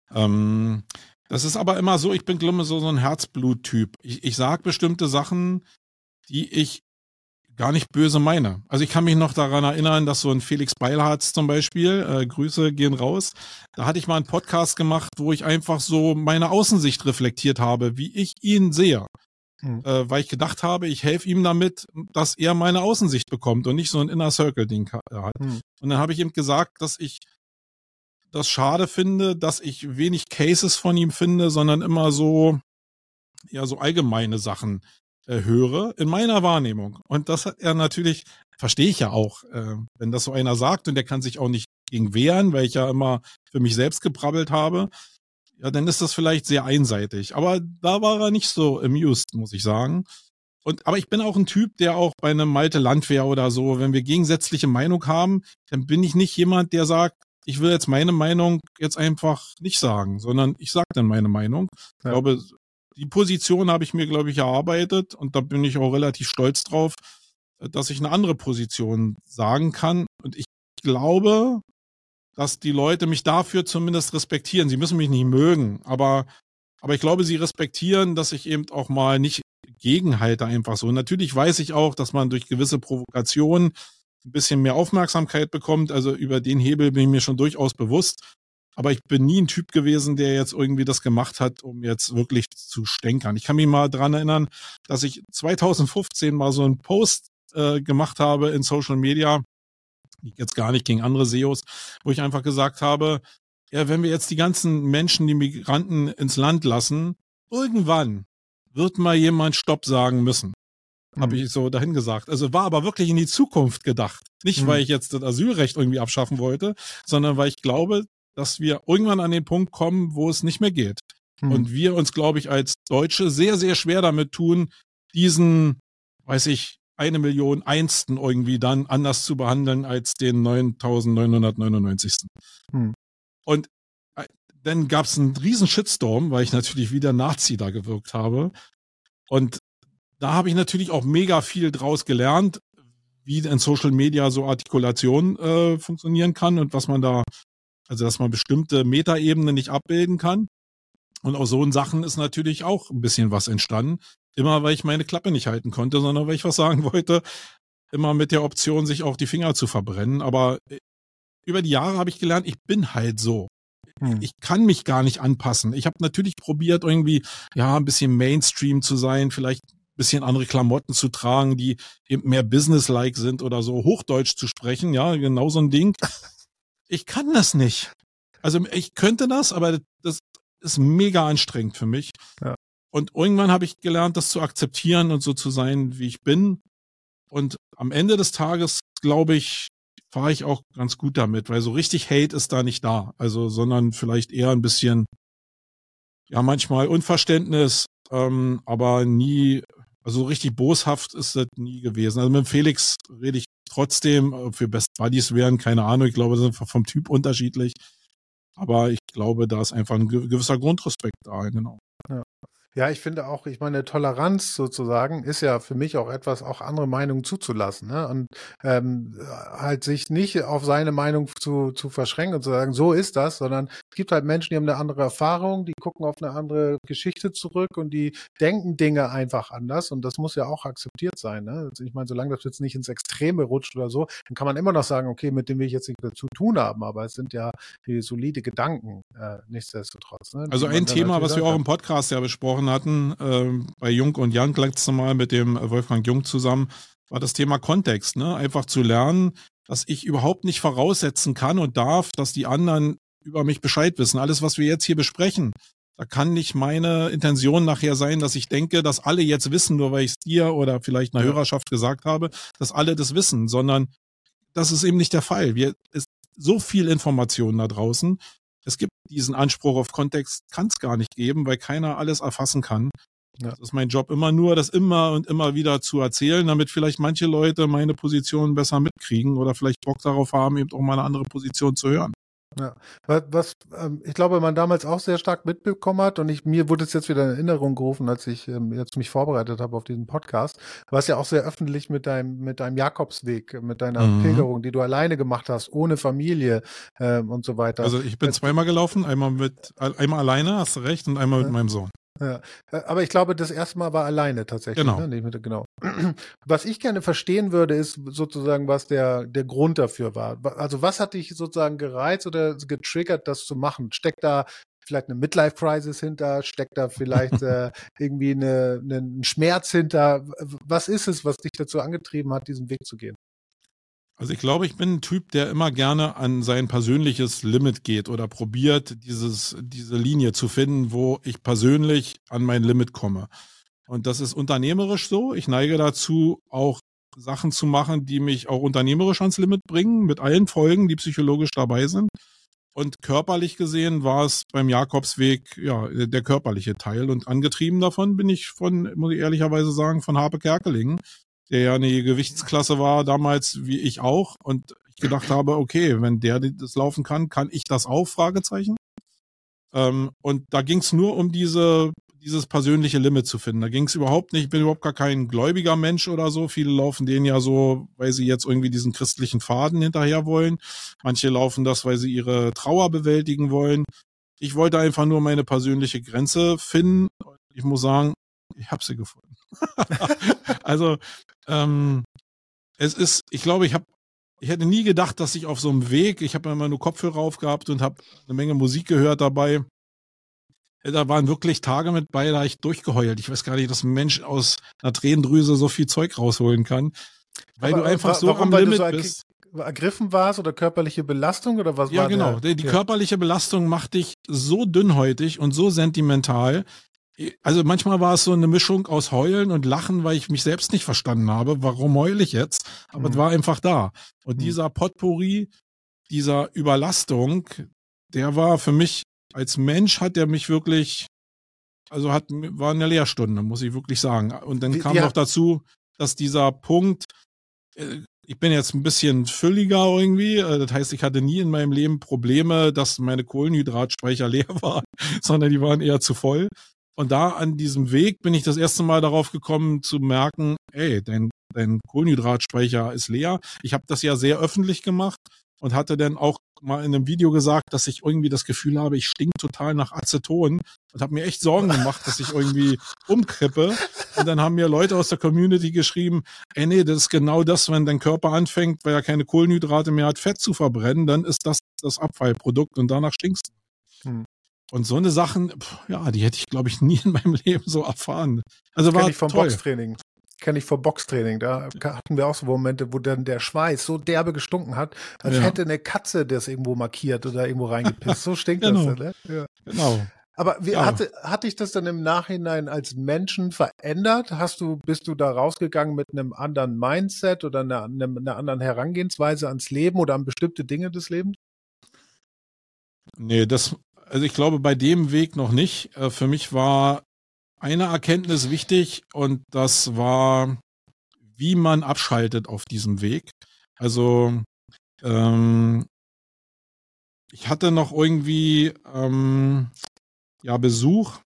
S2: Ähm, das ist aber immer so, ich bin, glaube ich, so, so ein Herzblut-Typ. Ich, ich sage bestimmte Sachen, die ich gar nicht böse meine. Also ich kann mich noch daran erinnern, dass so ein Felix Beilharz zum Beispiel, äh, Grüße gehen raus, da hatte ich mal einen Podcast gemacht, wo ich einfach so meine Außensicht reflektiert habe, wie ich ihn sehe. Hm. Äh, weil ich gedacht habe, ich helfe ihm damit, dass er meine Außensicht bekommt und nicht so ein Inner Circle-Ding hat. Hm. Und dann habe ich ihm gesagt, dass ich das schade finde, dass ich wenig Cases von ihm finde, sondern immer so, ja, so allgemeine Sachen äh, höre, in meiner Wahrnehmung. Und das hat er natürlich, verstehe ich ja auch, äh, wenn das so einer sagt und der kann sich auch nicht gegen wehren, weil ich ja immer für mich selbst gebrabbelt habe, ja, dann ist das vielleicht sehr einseitig. Aber da war er nicht so amused, muss ich sagen. Und, aber ich bin auch ein Typ, der auch bei einem Malte Landwehr oder so, wenn wir gegensätzliche Meinung haben, dann bin ich nicht jemand, der sagt, ich will jetzt meine Meinung jetzt einfach nicht sagen, sondern ich sage dann meine Meinung. Ja. Ich glaube, die Position habe ich mir, glaube ich, erarbeitet und da bin ich auch relativ stolz drauf, dass ich eine andere Position sagen kann. Und ich glaube, dass die Leute mich dafür zumindest respektieren. Sie müssen mich nicht mögen, aber, aber ich glaube, sie respektieren, dass ich eben auch mal nicht gegenhalte einfach so. Und natürlich weiß ich auch, dass man durch gewisse Provokationen ein bisschen mehr Aufmerksamkeit bekommt. Also über den Hebel bin ich mir schon durchaus bewusst. Aber ich bin nie ein Typ gewesen, der jetzt irgendwie das gemacht hat, um jetzt wirklich zu stänkern. Ich kann mich mal dran erinnern, dass ich zwanzig fünfzehn mal so einen Post äh, gemacht habe in Social Media, jetzt gar nicht gegen andere S E Os, wo ich einfach gesagt habe, ja, wenn wir jetzt die ganzen Menschen, die Migranten ins Land lassen, irgendwann wird mal jemand Stopp sagen müssen. Habe ich so dahin gesagt. Also war aber wirklich in die Zukunft gedacht. Nicht, mhm. weil ich jetzt das Asylrecht irgendwie abschaffen wollte, sondern weil ich glaube, dass wir irgendwann an den Punkt kommen, wo es nicht mehr geht. Mhm. Und wir uns, glaube ich, als Deutsche sehr, sehr schwer damit tun, diesen, weiß ich, eine Million Einsten irgendwie dann anders zu behandeln als den neuntausendneunhundertneunundneunzig. Mhm. Und dann gab es einen riesen Shitstorm, weil ich natürlich wieder Nazi da gewirkt habe. Und da habe ich natürlich auch mega viel draus gelernt, wie in Social Media so Artikulation äh, funktionieren kann und was man da, also dass man bestimmte Metaebenen nicht abbilden kann. Und aus so Sachen ist natürlich auch ein bisschen was entstanden. Immer weil ich meine Klappe nicht halten konnte, sondern weil ich was sagen wollte. Immer mit der Option, sich auch die Finger zu verbrennen. Aber über die Jahre habe ich gelernt, ich bin halt so.
S1: Hm.
S2: Ich kann mich gar nicht anpassen. Ich habe natürlich probiert, irgendwie, ja, ein bisschen Mainstream zu sein, vielleicht ein bisschen andere Klamotten zu tragen, die eben mehr businesslike sind oder so, Hochdeutsch zu sprechen, ja, genau so ein Ding. Ich kann das nicht. Also ich könnte das, aber das ist mega anstrengend für mich.
S1: Ja.
S2: Und irgendwann habe ich gelernt, das zu akzeptieren und so zu sein, wie ich bin. Und am Ende des Tages, glaube ich, fahre ich auch ganz gut damit, weil so richtig Hate ist da nicht da. Also, sondern vielleicht eher ein bisschen, ja, manchmal Unverständnis, ähm, aber nie, also so richtig boshaft ist das nie gewesen. Also mit Felix rede ich trotzdem, ob wir Best Buddies wären, keine Ahnung. Ich glaube, sind vom Typ unterschiedlich. Aber ich glaube, da ist einfach ein gewisser Grundrespekt da, genau.
S1: Ja. Ja, ich finde auch, ich meine, Toleranz sozusagen ist ja für mich auch etwas, auch andere Meinungen zuzulassen, ne? Und ähm, halt sich nicht auf seine Meinung zu, zu verschränken und zu sagen, so ist das, sondern es gibt halt Menschen, die haben eine andere Erfahrung, die gucken auf eine andere Geschichte zurück und die denken Dinge einfach anders und das muss ja auch akzeptiert sein, ne? Also ich meine, solange das jetzt nicht ins Extreme rutscht oder so, dann kann man immer noch sagen, okay, mit dem will ich jetzt nichts zu tun haben, aber es sind ja die solide Gedanken, äh, nichtsdestotrotz. Ne?
S2: Also ein Thema, was wir auch im Podcast ja besprochen hatten, äh, bei Jung und Young letztes Mal mit dem Wolfgang Jung zusammen, war das Thema Kontext, ne? Einfach zu lernen, dass ich überhaupt nicht voraussetzen kann und darf, dass die anderen über mich Bescheid wissen. Alles, was wir jetzt hier besprechen, da kann nicht meine Intention nachher sein, dass ich denke, dass alle jetzt wissen, nur weil ich es dir oder vielleicht einer
S1: Ja.
S2: Hörerschaft gesagt habe, dass alle das wissen, sondern das ist eben nicht der Fall. Wir, es ist so viel Information da draußen. Es gibt diesen Anspruch auf Kontext, kann es gar nicht geben, weil keiner alles erfassen kann.
S1: Ja.
S2: Das ist mein Job immer nur, das immer und immer wieder zu erzählen, damit vielleicht manche Leute meine Position besser mitkriegen oder vielleicht Bock darauf haben, eben auch mal eine andere Position zu hören.
S1: Ja, was, was ähm, ich glaube, man damals auch sehr stark mitbekommen hat und ich, mir wurde es jetzt wieder in Erinnerung gerufen, als ich ähm, jetzt mich vorbereitet habe auf diesen Podcast. Du warst ja auch sehr öffentlich mit deinem mit deinem Jakobsweg, mit deiner
S2: Mhm.
S1: Pilgerung, die du alleine gemacht hast, ohne Familie ähm, und so weiter.
S2: Also ich bin
S1: Jetzt-
S2: zweimal gelaufen, einmal mit einmal alleine, hast du recht, und einmal mit
S1: Ja.
S2: meinem Sohn.
S1: Ja, äh, aber ich glaube, das erste Mal war alleine tatsächlich.
S2: Genau.
S1: Ne? Nicht mit, genau. Was ich gerne verstehen würde, ist sozusagen, was der, der Grund dafür war. Wa- Also was hat dich sozusagen gereizt oder getriggert, das zu machen? Steckt da vielleicht eine Midlife-Crisis hinter? Steckt da vielleicht äh, irgendwie eine, eine, ein Schmerz hinter? W- Was ist es, was dich dazu angetrieben hat, diesen Weg zu gehen?
S2: Also ich glaube, ich bin ein Typ, der immer gerne an sein persönliches Limit geht oder probiert, dieses, diese Linie zu finden, wo ich persönlich an mein Limit komme. Und das ist unternehmerisch so. Ich neige dazu, auch Sachen zu machen, die mich auch unternehmerisch ans Limit bringen, mit allen Folgen, die psychologisch dabei sind. Und körperlich gesehen war es beim Jakobsweg, ja, der körperliche Teil. Und angetrieben davon bin ich von, muss ich ehrlicherweise sagen, von Harpe Kerkeling, der ja eine Gewichtsklasse war damals wie ich auch. Und ich gedacht habe, okay, wenn der das laufen kann, kann ich das auch? Fragezeichen. Ähm, und da ging es nur um diese, dieses persönliche Limit zu finden. Da ging es überhaupt nicht, ich bin überhaupt gar kein gläubiger Mensch oder so. Viele laufen den ja so, weil sie jetzt irgendwie diesen christlichen Faden hinterher wollen. Manche laufen das, weil sie ihre Trauer bewältigen wollen. Ich wollte einfach nur meine persönliche Grenze finden. Ich muss sagen, ich habe sie gefunden. Also, ähm, es ist, ich glaube, ich habe, ich hätte nie gedacht, dass ich auf so einem Weg, ich habe immer nur Kopfhörer aufgehabt und habe eine Menge Musik gehört dabei. Da waren wirklich Tage mit bei, da habe ich durchgeheult. Ich weiß gar nicht, dass ein Mensch aus einer Tränendrüse so viel Zeug rausholen kann, weil
S1: Aber,
S2: du einfach
S1: wa-
S2: so
S1: warum,
S2: am
S1: weil du
S2: Limit
S1: so ergri-
S2: bist.
S1: ergriffen warst oder körperliche Belastung oder was
S2: Ja,
S1: war
S2: genau.
S1: der?
S2: Die, die
S1: Okay.
S2: körperliche Belastung macht dich so dünnhäutig und so sentimental. Also manchmal war es so eine Mischung aus Heulen und Lachen, weil ich mich selbst nicht verstanden habe. Warum heule ich jetzt? Aber
S1: Hm.
S2: es war einfach da. Und
S1: Hm.
S2: dieser Potpourri, dieser Überlastung, der war für mich, als Mensch hat der mich wirklich, also hat, war eine Lehrstunde, muss ich wirklich sagen. Und dann
S1: Wie-
S2: kam
S1: wie
S2: noch
S1: hat-
S2: dazu, dass dieser Punkt, äh, ich bin jetzt ein bisschen fülliger irgendwie. äh, Das heißt, ich hatte nie in meinem Leben Probleme, dass meine Kohlenhydratspeicher leer waren, sondern die waren eher zu voll. Und da an diesem Weg bin ich das erste Mal darauf gekommen zu merken, ey, dein, dein Kohlenhydratspeicher ist leer. Ich habe das ja sehr öffentlich gemacht und hatte dann auch mal in einem Video gesagt, dass ich irgendwie das Gefühl habe, ich stink total nach Aceton und habe mir echt Sorgen gemacht, dass ich irgendwie umkippe. Und dann haben mir Leute aus der Community geschrieben, ey nee, das ist genau das, wenn dein Körper anfängt, weil er keine Kohlenhydrate mehr hat, Fett zu verbrennen, dann ist das das Abfallprodukt und danach stinkst du.
S1: Hm.
S2: Und so eine Sachen, pf, ja, die hätte ich, glaube ich, nie in meinem Leben so erfahren. Also war
S1: Kenne ich vom
S2: toll.
S1: Boxtraining. Kenne ich vom Boxtraining. Da hatten wir auch so Momente, wo dann der Schweiß so derbe gestunken hat, als
S2: Ja.
S1: hätte eine Katze das irgendwo markiert oder irgendwo reingepisst. So stinkt
S2: Genau.
S1: das dann, ne? Ja.
S2: Genau.
S1: Aber wie,
S2: Ja.
S1: hatte, hat dich das dann im Nachhinein als Menschen verändert? Hast du, bist du da rausgegangen mit einem anderen Mindset oder einer, einer, einer anderen Herangehensweise ans Leben oder an bestimmte Dinge des Lebens?
S2: Nee, das, also ich glaube, bei dem Weg noch nicht. Äh, Für mich war eine Erkenntnis wichtig und das war, wie man abschaltet auf diesem Weg. Also, ähm, ich hatte noch irgendwie ähm, ja Besuch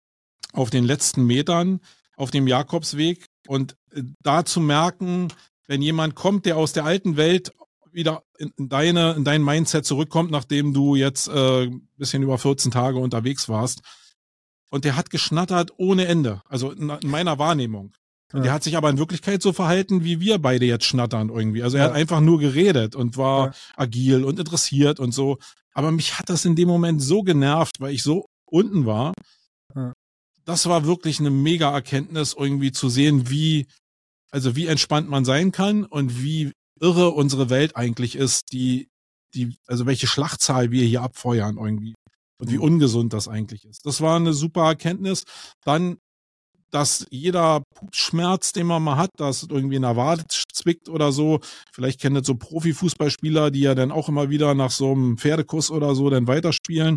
S2: auf den letzten Metern auf dem Jakobsweg und äh, da zu merken, wenn jemand kommt, der aus der alten Welt wieder in, in deine in dein Mindset zurückkommt, nachdem du jetzt äh, ein bisschen über vierzehn Tage unterwegs warst und der hat geschnattert ohne Ende, also in, in meiner Wahrnehmung. Und
S1: Ja.
S2: der hat sich aber in Wirklichkeit so verhalten, wie wir beide jetzt schnattern irgendwie. Also er
S1: Ja.
S2: hat einfach nur geredet und war
S1: Ja.
S2: agil und interessiert und so. Aber mich hat das in dem Moment so genervt, weil ich so unten war.
S1: Ja.
S2: Das war wirklich eine mega Erkenntnis, irgendwie zu sehen, wie, also wie entspannt man sein kann und wie irre unsere Welt eigentlich ist, die, die, also welche Schlachtzahl wir hier abfeuern irgendwie und wie
S1: Mhm.
S2: ungesund das eigentlich ist. Das war eine super Erkenntnis. Dann, dass jeder Schmerz, den man mal hat, dass irgendwie in der Wade zwickt oder so, vielleicht kennt ihr so Profifußballspieler, die ja dann auch immer wieder nach so einem Pferdekuss oder so dann weiterspielen,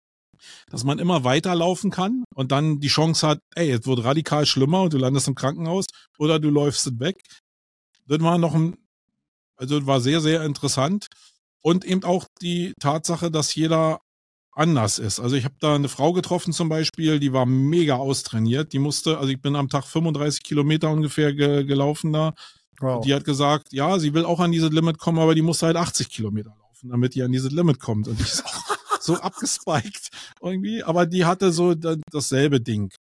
S2: dass man immer weiterlaufen kann und dann die Chance hat, ey, es wird radikal schlimmer und du landest im Krankenhaus oder du läufst es weg. Das war noch ein, also das war sehr, sehr interessant. Und eben auch die Tatsache, dass jeder anders ist. Also ich habe da eine Frau getroffen zum Beispiel, die war mega austrainiert. Die musste, also ich bin am Tag fünfunddreißig Kilometer ungefähr ge gelaufen da.
S1: Wow.
S2: Und die hat gesagt, ja, sie will auch an dieses Limit kommen, aber die muss halt achtzig Kilometer laufen, damit die an dieses Limit kommt. Und die ist auch so abgespiked irgendwie, aber die hatte so da, dasselbe Ding.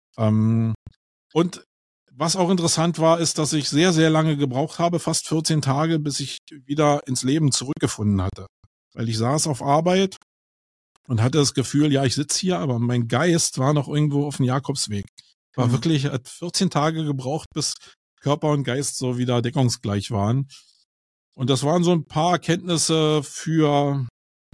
S2: Ähm, und was auch interessant war, ist, dass ich sehr, sehr lange gebraucht habe, fast vierzehn Tage, bis ich wieder ins Leben zurückgefunden hatte. Weil ich saß auf Arbeit und hatte das Gefühl, ja, ich sitze hier, aber mein Geist war noch irgendwo auf dem Jakobsweg. War
S1: Mhm.
S2: wirklich, hat vierzehn Tage gebraucht, bis Körper und Geist so wieder deckungsgleich waren. Und das waren so ein paar Erkenntnisse für,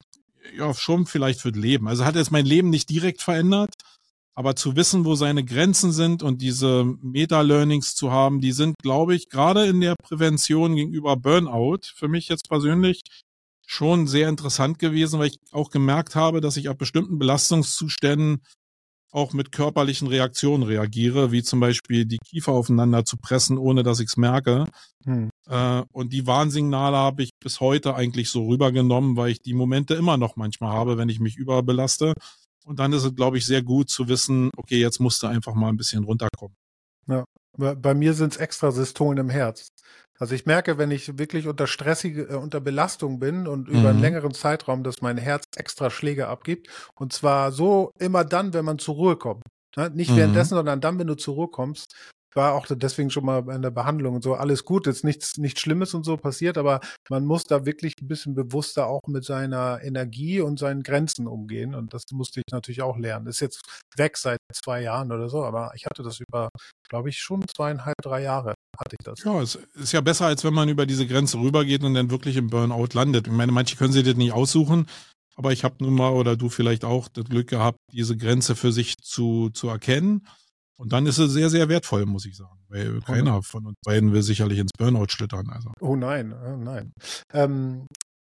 S2: ja, schon vielleicht für das Leben. Also hat jetzt mein Leben nicht direkt verändert, aber zu wissen, wo seine Grenzen sind und diese Meta-Learnings zu haben, die sind, glaube ich, gerade in der Prävention gegenüber Burnout, für mich jetzt persönlich, schon sehr interessant gewesen, weil ich auch gemerkt habe, dass ich ab bestimmten Belastungszuständen auch mit körperlichen Reaktionen reagiere, wie zum Beispiel die Kiefer aufeinander zu pressen, ohne dass ich es merke.
S1: Hm.
S2: Äh, und die Warnsignale habe ich bis heute eigentlich so rübergenommen, weil ich die Momente immer noch manchmal habe, wenn ich mich überbelaste. Und dann ist es, glaube ich, sehr gut zu wissen, okay, jetzt musst du einfach mal ein bisschen runterkommen.
S1: Ja. Bei bei mir sind es extra Systolen im Herz. Also ich merke, wenn ich wirklich unter stressige, äh, unter Belastung bin und über einen
S2: Mhm.
S1: längeren Zeitraum, dass mein Herz extra Schläge abgibt. Und zwar so immer dann, wenn man zur Ruhe kommt. Ne? Nicht
S2: Mhm.
S1: währenddessen, sondern dann, wenn du zur Ruhe kommst. War auch deswegen schon mal in der Behandlung und so alles gut, jetzt nichts, nichts Schlimmes und so passiert, aber man muss da wirklich ein bisschen bewusster auch mit seiner Energie und seinen Grenzen umgehen. Und das musste ich natürlich auch lernen. Ist jetzt weg seit zwei Jahren oder so, aber ich hatte das über, glaube ich, schon zweieinhalb, drei Jahre hatte ich das.
S2: Ja, es ist ja besser, als wenn man über diese Grenze rübergeht und dann wirklich im Burnout landet. Ich meine, manche können sich das nicht aussuchen, aber ich habe nun mal, oder du vielleicht auch, das Glück gehabt, diese Grenze für sich zu, zu erkennen. Und dann ist es sehr, sehr wertvoll, muss ich sagen. Weil keiner von uns beiden will sicherlich ins Burnout schlittern. Also.
S1: Oh nein, oh nein. Ähm,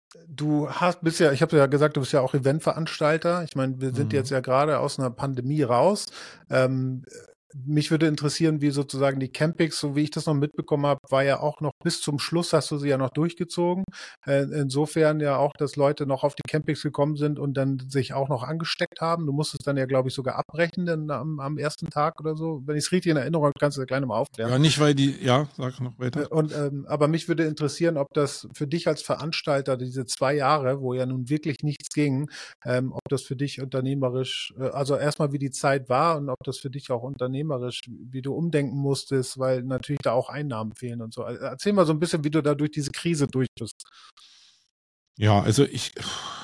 S1: du hast, bist ja, ich habe ja gesagt, du bist ja auch Eventveranstalter. Ich meine, wir sind
S2: Mhm.
S1: jetzt ja gerade aus einer Pandemie raus. Ähm, mich würde interessieren, wie sozusagen die Campings, so wie ich das noch mitbekommen habe, war ja auch noch bis zum Schluss, hast du sie ja noch durchgezogen. Äh, insofern ja auch, dass Leute noch auf die Campings gekommen sind und dann sich auch noch angesteckt haben. Du musstest dann ja, glaube ich, sogar abbrechen dann am, am ersten Tag oder so. Wenn ich es richtig in Erinnerung habe, kannst du das gleich nochmal aufklären.
S2: Ja, nicht, weil die, ja, sag noch weiter.
S1: Und ähm, aber mich würde interessieren, ob das für dich als Veranstalter diese zwei Jahre, wo ja nun wirklich nichts ging, ähm, ob das für dich unternehmerisch, äh, also erstmal wie die Zeit war und ob das für dich auch unternehmerisch, wie du umdenken musstest, weil natürlich da auch Einnahmen fehlen und so. Also erzähl mal so ein bisschen, wie du da durch diese Krise durch bist.
S2: Ja, also ich,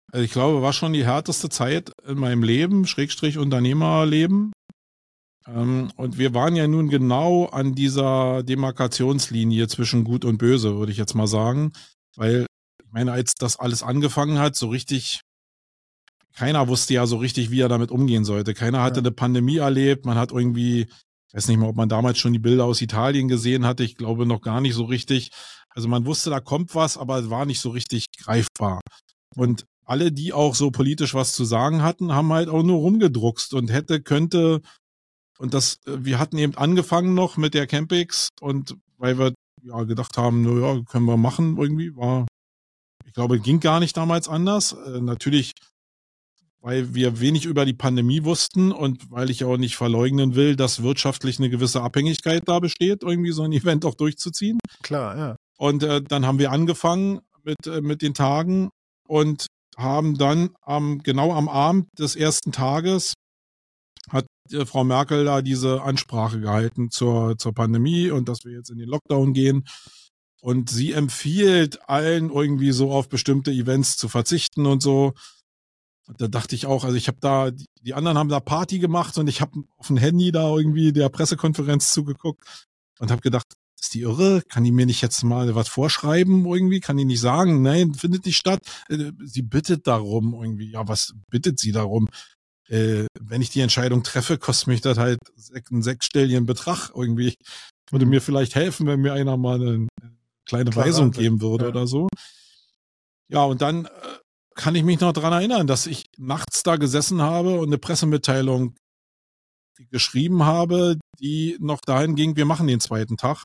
S2: Also ich glaube, war schon die härteste Zeit in meinem Leben, Schrägstrich Unternehmerleben. Ähm, und wir waren ja nun genau an dieser Demarkationslinie zwischen Gut und Böse, würde ich jetzt mal sagen. Weil, ich meine, als das alles angefangen hat, so richtig, keiner wusste ja so richtig, wie er damit umgehen sollte. Keiner hatte
S1: Ja.
S2: eine Pandemie erlebt. Man hat irgendwie, ich weiß nicht mal, ob man damals schon die Bilder aus Italien gesehen hatte. Ich glaube noch gar nicht so richtig. Also man wusste, da kommt was, aber es war nicht so richtig greifbar. Und alle, die auch so politisch was zu sagen hatten, haben halt auch nur rumgedruckst und hätte, könnte. Und das, wir hatten eben angefangen noch mit der Campix und weil wir ja gedacht haben, na ja, können wir machen irgendwie, war, ich glaube, ging gar nicht damals anders. Äh, natürlich, weil wir wenig über die Pandemie wussten und weil ich auch nicht verleugnen will, dass wirtschaftlich eine gewisse Abhängigkeit da besteht, irgendwie so ein Event auch durchzuziehen.
S1: Klar, ja.
S2: Und äh, dann haben wir angefangen mit, äh, mit den Tagen und haben dann am, genau am Abend des ersten Tages hat äh, Frau Merkel da diese Ansprache gehalten zur, zur Pandemie und dass wir jetzt in den Lockdown gehen. Und sie empfiehlt allen irgendwie so auf bestimmte Events zu verzichten und so. Und da dachte ich auch, also ich habe da, die, die anderen haben da Party gemacht und ich habe auf dem Handy da irgendwie der Pressekonferenz zugeguckt und habe gedacht, ist die irre? Kann die mir nicht jetzt mal was vorschreiben irgendwie? Kann die nicht sagen, nein, findet nicht statt? Äh, sie bittet darum irgendwie. Ja, was bittet sie darum? Äh, wenn ich die Entscheidung treffe, kostet mich das halt einen sechsstelligen Betrag irgendwie. Würde mir vielleicht helfen, wenn mir einer mal eine kleine
S1: Klar,
S2: Weisung
S1: Wahnsinn.
S2: geben würde
S1: Ja.
S2: oder so. Ja, und dann äh, kann ich mich noch dran erinnern, dass ich nachts da gesessen habe und eine Pressemitteilung geschrieben habe, die noch dahin ging, wir machen den zweiten Tag.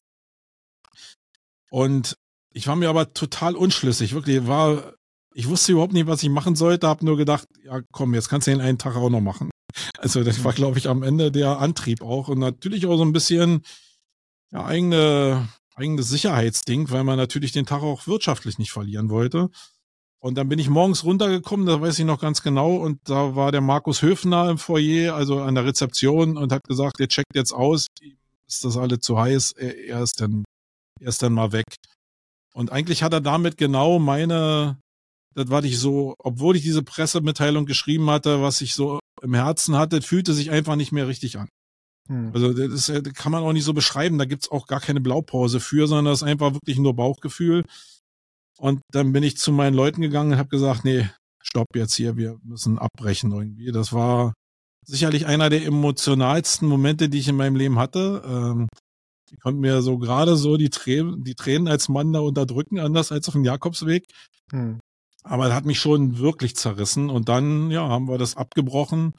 S2: Und ich war mir aber total unschlüssig, wirklich, war, ich wusste überhaupt nicht, was ich machen sollte, habe nur gedacht, ja komm, jetzt kannst du den einen Tag auch noch machen. Also das war, glaube ich, am Ende der Antrieb auch und natürlich auch so ein bisschen ja, eigene, eigenes Sicherheitsding, weil man natürlich den Tag auch wirtschaftlich nicht verlieren wollte. Und dann bin ich morgens runtergekommen, da weiß ich noch ganz genau, und da war der Markus Höfner im Foyer, also an der Rezeption, und hat gesagt, der checkt jetzt aus, ist das alle zu heiß, er, er ist dann, er ist dann mal weg. Und eigentlich hat er damit genau meine, das war ich so, obwohl ich diese Pressemitteilung geschrieben hatte, was ich so im Herzen hatte, fühlte sich einfach nicht mehr richtig an. Hm. Also das, ist, das kann man auch nicht so beschreiben, da gibt's auch gar keine Blaupause für, sondern das ist einfach wirklich nur Bauchgefühl. Und dann bin ich zu meinen Leuten gegangen und habe gesagt, nee, stopp jetzt hier, wir müssen abbrechen irgendwie. Das war sicherlich einer der emotionalsten Momente, die ich in meinem Leben hatte. Ähm, ich konnte mir so gerade so die Tränen, die Tränen als Mann da unterdrücken, anders als auf dem Jakobsweg. Hm. Aber das hat mich schon wirklich zerrissen. Und dann, ja, haben wir das abgebrochen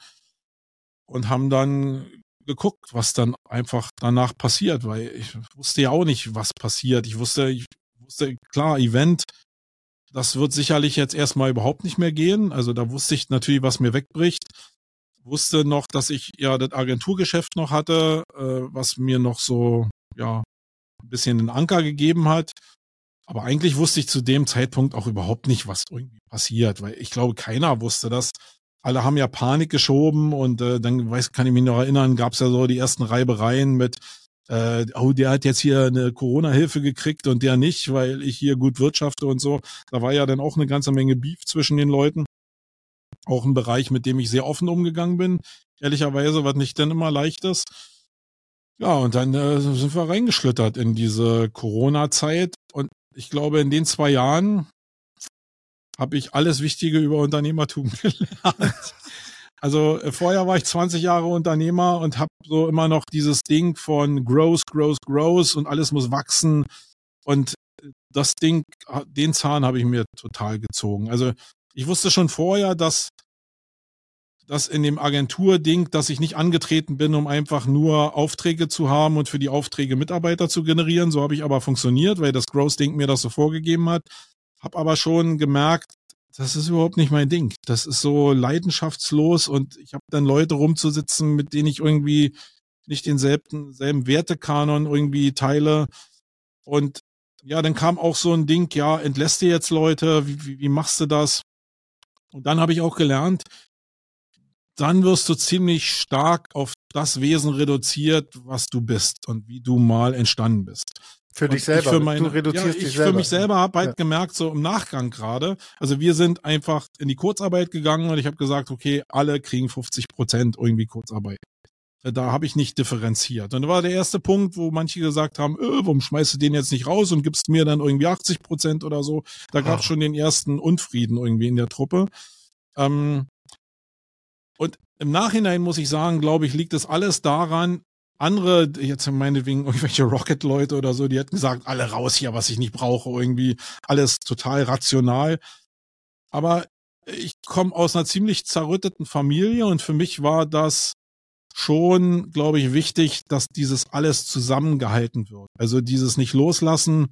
S2: und haben dann geguckt, was dann einfach danach passiert, weil ich wusste ja auch nicht, was passiert. Ich wusste, ich wusste, klar, Event, das wird sicherlich jetzt erstmal überhaupt nicht mehr gehen. Also da wusste ich natürlich, was mir wegbricht. Wusste noch, dass ich ja das Agenturgeschäft noch hatte, äh, was mir noch so, ja, ein bisschen einen Anker gegeben hat. Aber eigentlich wusste ich zu dem Zeitpunkt auch überhaupt nicht, was irgendwie passiert, weil ich glaube, keiner wusste das. Alle haben ja Panik geschoben und äh, dann weiß, kann ich mich noch erinnern, gab es ja so die ersten Reibereien mit, äh, oh, der hat jetzt hier eine Corona-Hilfe gekriegt und der nicht, weil ich hier gut wirtschafte und so. Da war ja dann auch eine ganze Menge Beef zwischen den Leuten. Auch ein Bereich, mit dem ich sehr offen umgegangen bin, ehrlicherweise, was nicht dann immer leicht ist. Ja, und dann äh, sind wir reingeschlittert in diese Corona-Zeit und ich glaube, in den zwei Jahren habe ich alles Wichtige über Unternehmertum gelernt. Also äh, vorher war ich zwanzig Jahre Unternehmer und habe so immer noch dieses Ding von Growth, Growth, Growth und alles muss wachsen. Und das Ding, den Zahn habe ich mir total gezogen. Also ich wusste schon vorher, dass dass in dem Agenturding, dass ich nicht angetreten bin, um einfach nur Aufträge zu haben und für die Aufträge Mitarbeiter zu generieren. So habe ich aber funktioniert, weil das Growth-Ding mir das so vorgegeben hat. Habe aber schon gemerkt, das ist überhaupt nicht mein Ding. Das ist so leidenschaftslos und ich habe dann Leute rumzusitzen, mit denen ich irgendwie nicht denselben selben Wertekanon irgendwie teile. Und ja, dann kam auch so ein Ding, ja, entlässt ihr jetzt Leute? Wie, wie, wie machst du das? Und dann habe ich auch gelernt, dann wirst du ziemlich stark auf das Wesen reduziert, was du bist und wie du mal entstanden bist.
S1: Für dich selber,
S2: für meine,
S1: du reduzierst
S2: ja,
S1: dich
S2: ich
S1: selber.
S2: für mich selber habe halt
S1: ja.
S2: gemerkt, so im Nachgang gerade, also wir sind einfach in die Kurzarbeit gegangen und ich habe gesagt, okay, alle kriegen fünfzig Prozent irgendwie Kurzarbeit. Da habe ich nicht differenziert. Und da war der erste Punkt, wo manche gesagt haben, äh, warum schmeißt du den jetzt nicht raus und gibst mir dann irgendwie achtzig Prozent oder so. Da gab es schon den ersten Unfrieden irgendwie in der Truppe. Ähm, und im Nachhinein muss ich sagen, glaube ich, liegt das alles daran, andere, jetzt meinetwegen irgendwelche Rocket-Leute oder so, die hätten gesagt, alle raus hier, was ich nicht brauche, irgendwie alles total rational. Aber ich komme aus einer ziemlich zerrütteten Familie und für mich war das schon, glaube ich, wichtig, dass dieses alles zusammengehalten wird. Also dieses nicht loslassen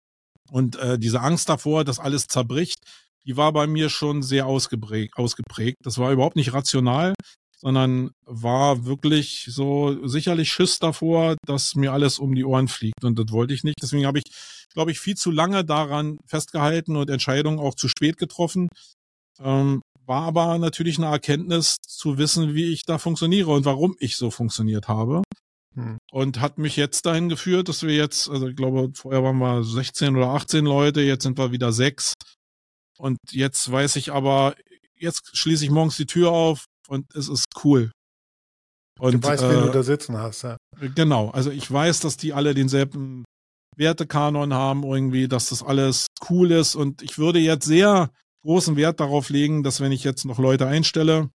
S2: und äh, diese Angst davor, dass alles zerbricht, die war bei mir schon sehr ausgeprägt, ausgeprägt. Das war überhaupt nicht rational, sondern war wirklich so sicherlich Schiss davor, dass mir alles um die Ohren fliegt. Und das wollte ich nicht. Deswegen habe ich, glaube ich, viel zu lange daran festgehalten und Entscheidungen auch zu spät getroffen. Ähm, war aber natürlich eine Erkenntnis zu wissen, wie ich da funktioniere und warum ich so funktioniert habe. Hm. Und hat mich jetzt dahin geführt, dass wir jetzt, also ich glaube, vorher waren wir sechzehn oder achtzehn Leute, jetzt sind wir wieder sechs. Und jetzt weiß ich aber, jetzt schließe ich morgens die Tür auf und es ist cool. Und,
S1: du weißt,
S2: äh,
S1: wen du da sitzen hast, ja.
S2: Genau, also ich weiß, dass die alle denselben Wertekanon haben irgendwie, dass das alles cool ist und ich würde jetzt sehr großen Wert darauf legen, dass wenn ich jetzt noch Leute einstelle,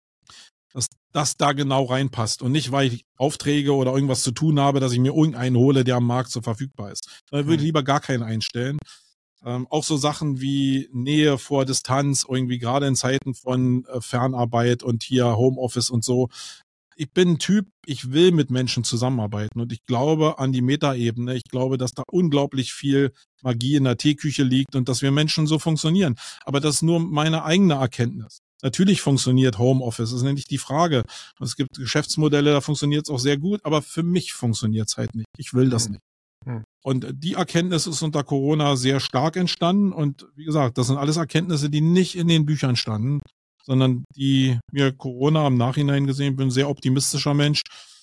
S2: dass das da genau reinpasst und nicht, weil ich Aufträge oder irgendwas zu tun habe, dass ich mir irgendeinen hole, der am Markt so verfügbar ist. Dann würde ich lieber gar keinen einstellen. Ähm, auch so Sachen wie Nähe vor Distanz, irgendwie gerade in Zeiten von äh, Fernarbeit und hier Homeoffice und so. Ich bin ein Typ, ich will mit Menschen zusammenarbeiten und ich glaube an die Metaebene. Ich glaube, dass da unglaublich viel Magie in der Teeküche liegt und dass wir Menschen so funktionieren. Aber das ist nur meine eigene Erkenntnis. Natürlich funktioniert Homeoffice, das ist nicht die Frage. Es gibt Geschäftsmodelle, da funktioniert es auch sehr gut, aber für mich funktioniert es halt nicht. Ich will das nicht. Und die Erkenntnis ist unter Corona sehr stark entstanden und wie gesagt, das sind alles Erkenntnisse, die nicht in den Büchern standen, sondern die mir Corona im Nachhinein gesehen, bin ein sehr optimistischer Mensch.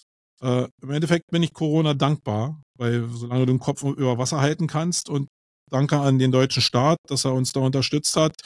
S2: Äh, im Endeffekt bin ich Corona dankbar, weil solange du den Kopf über Wasser halten kannst und danke an den deutschen Staat, dass er uns da unterstützt hat.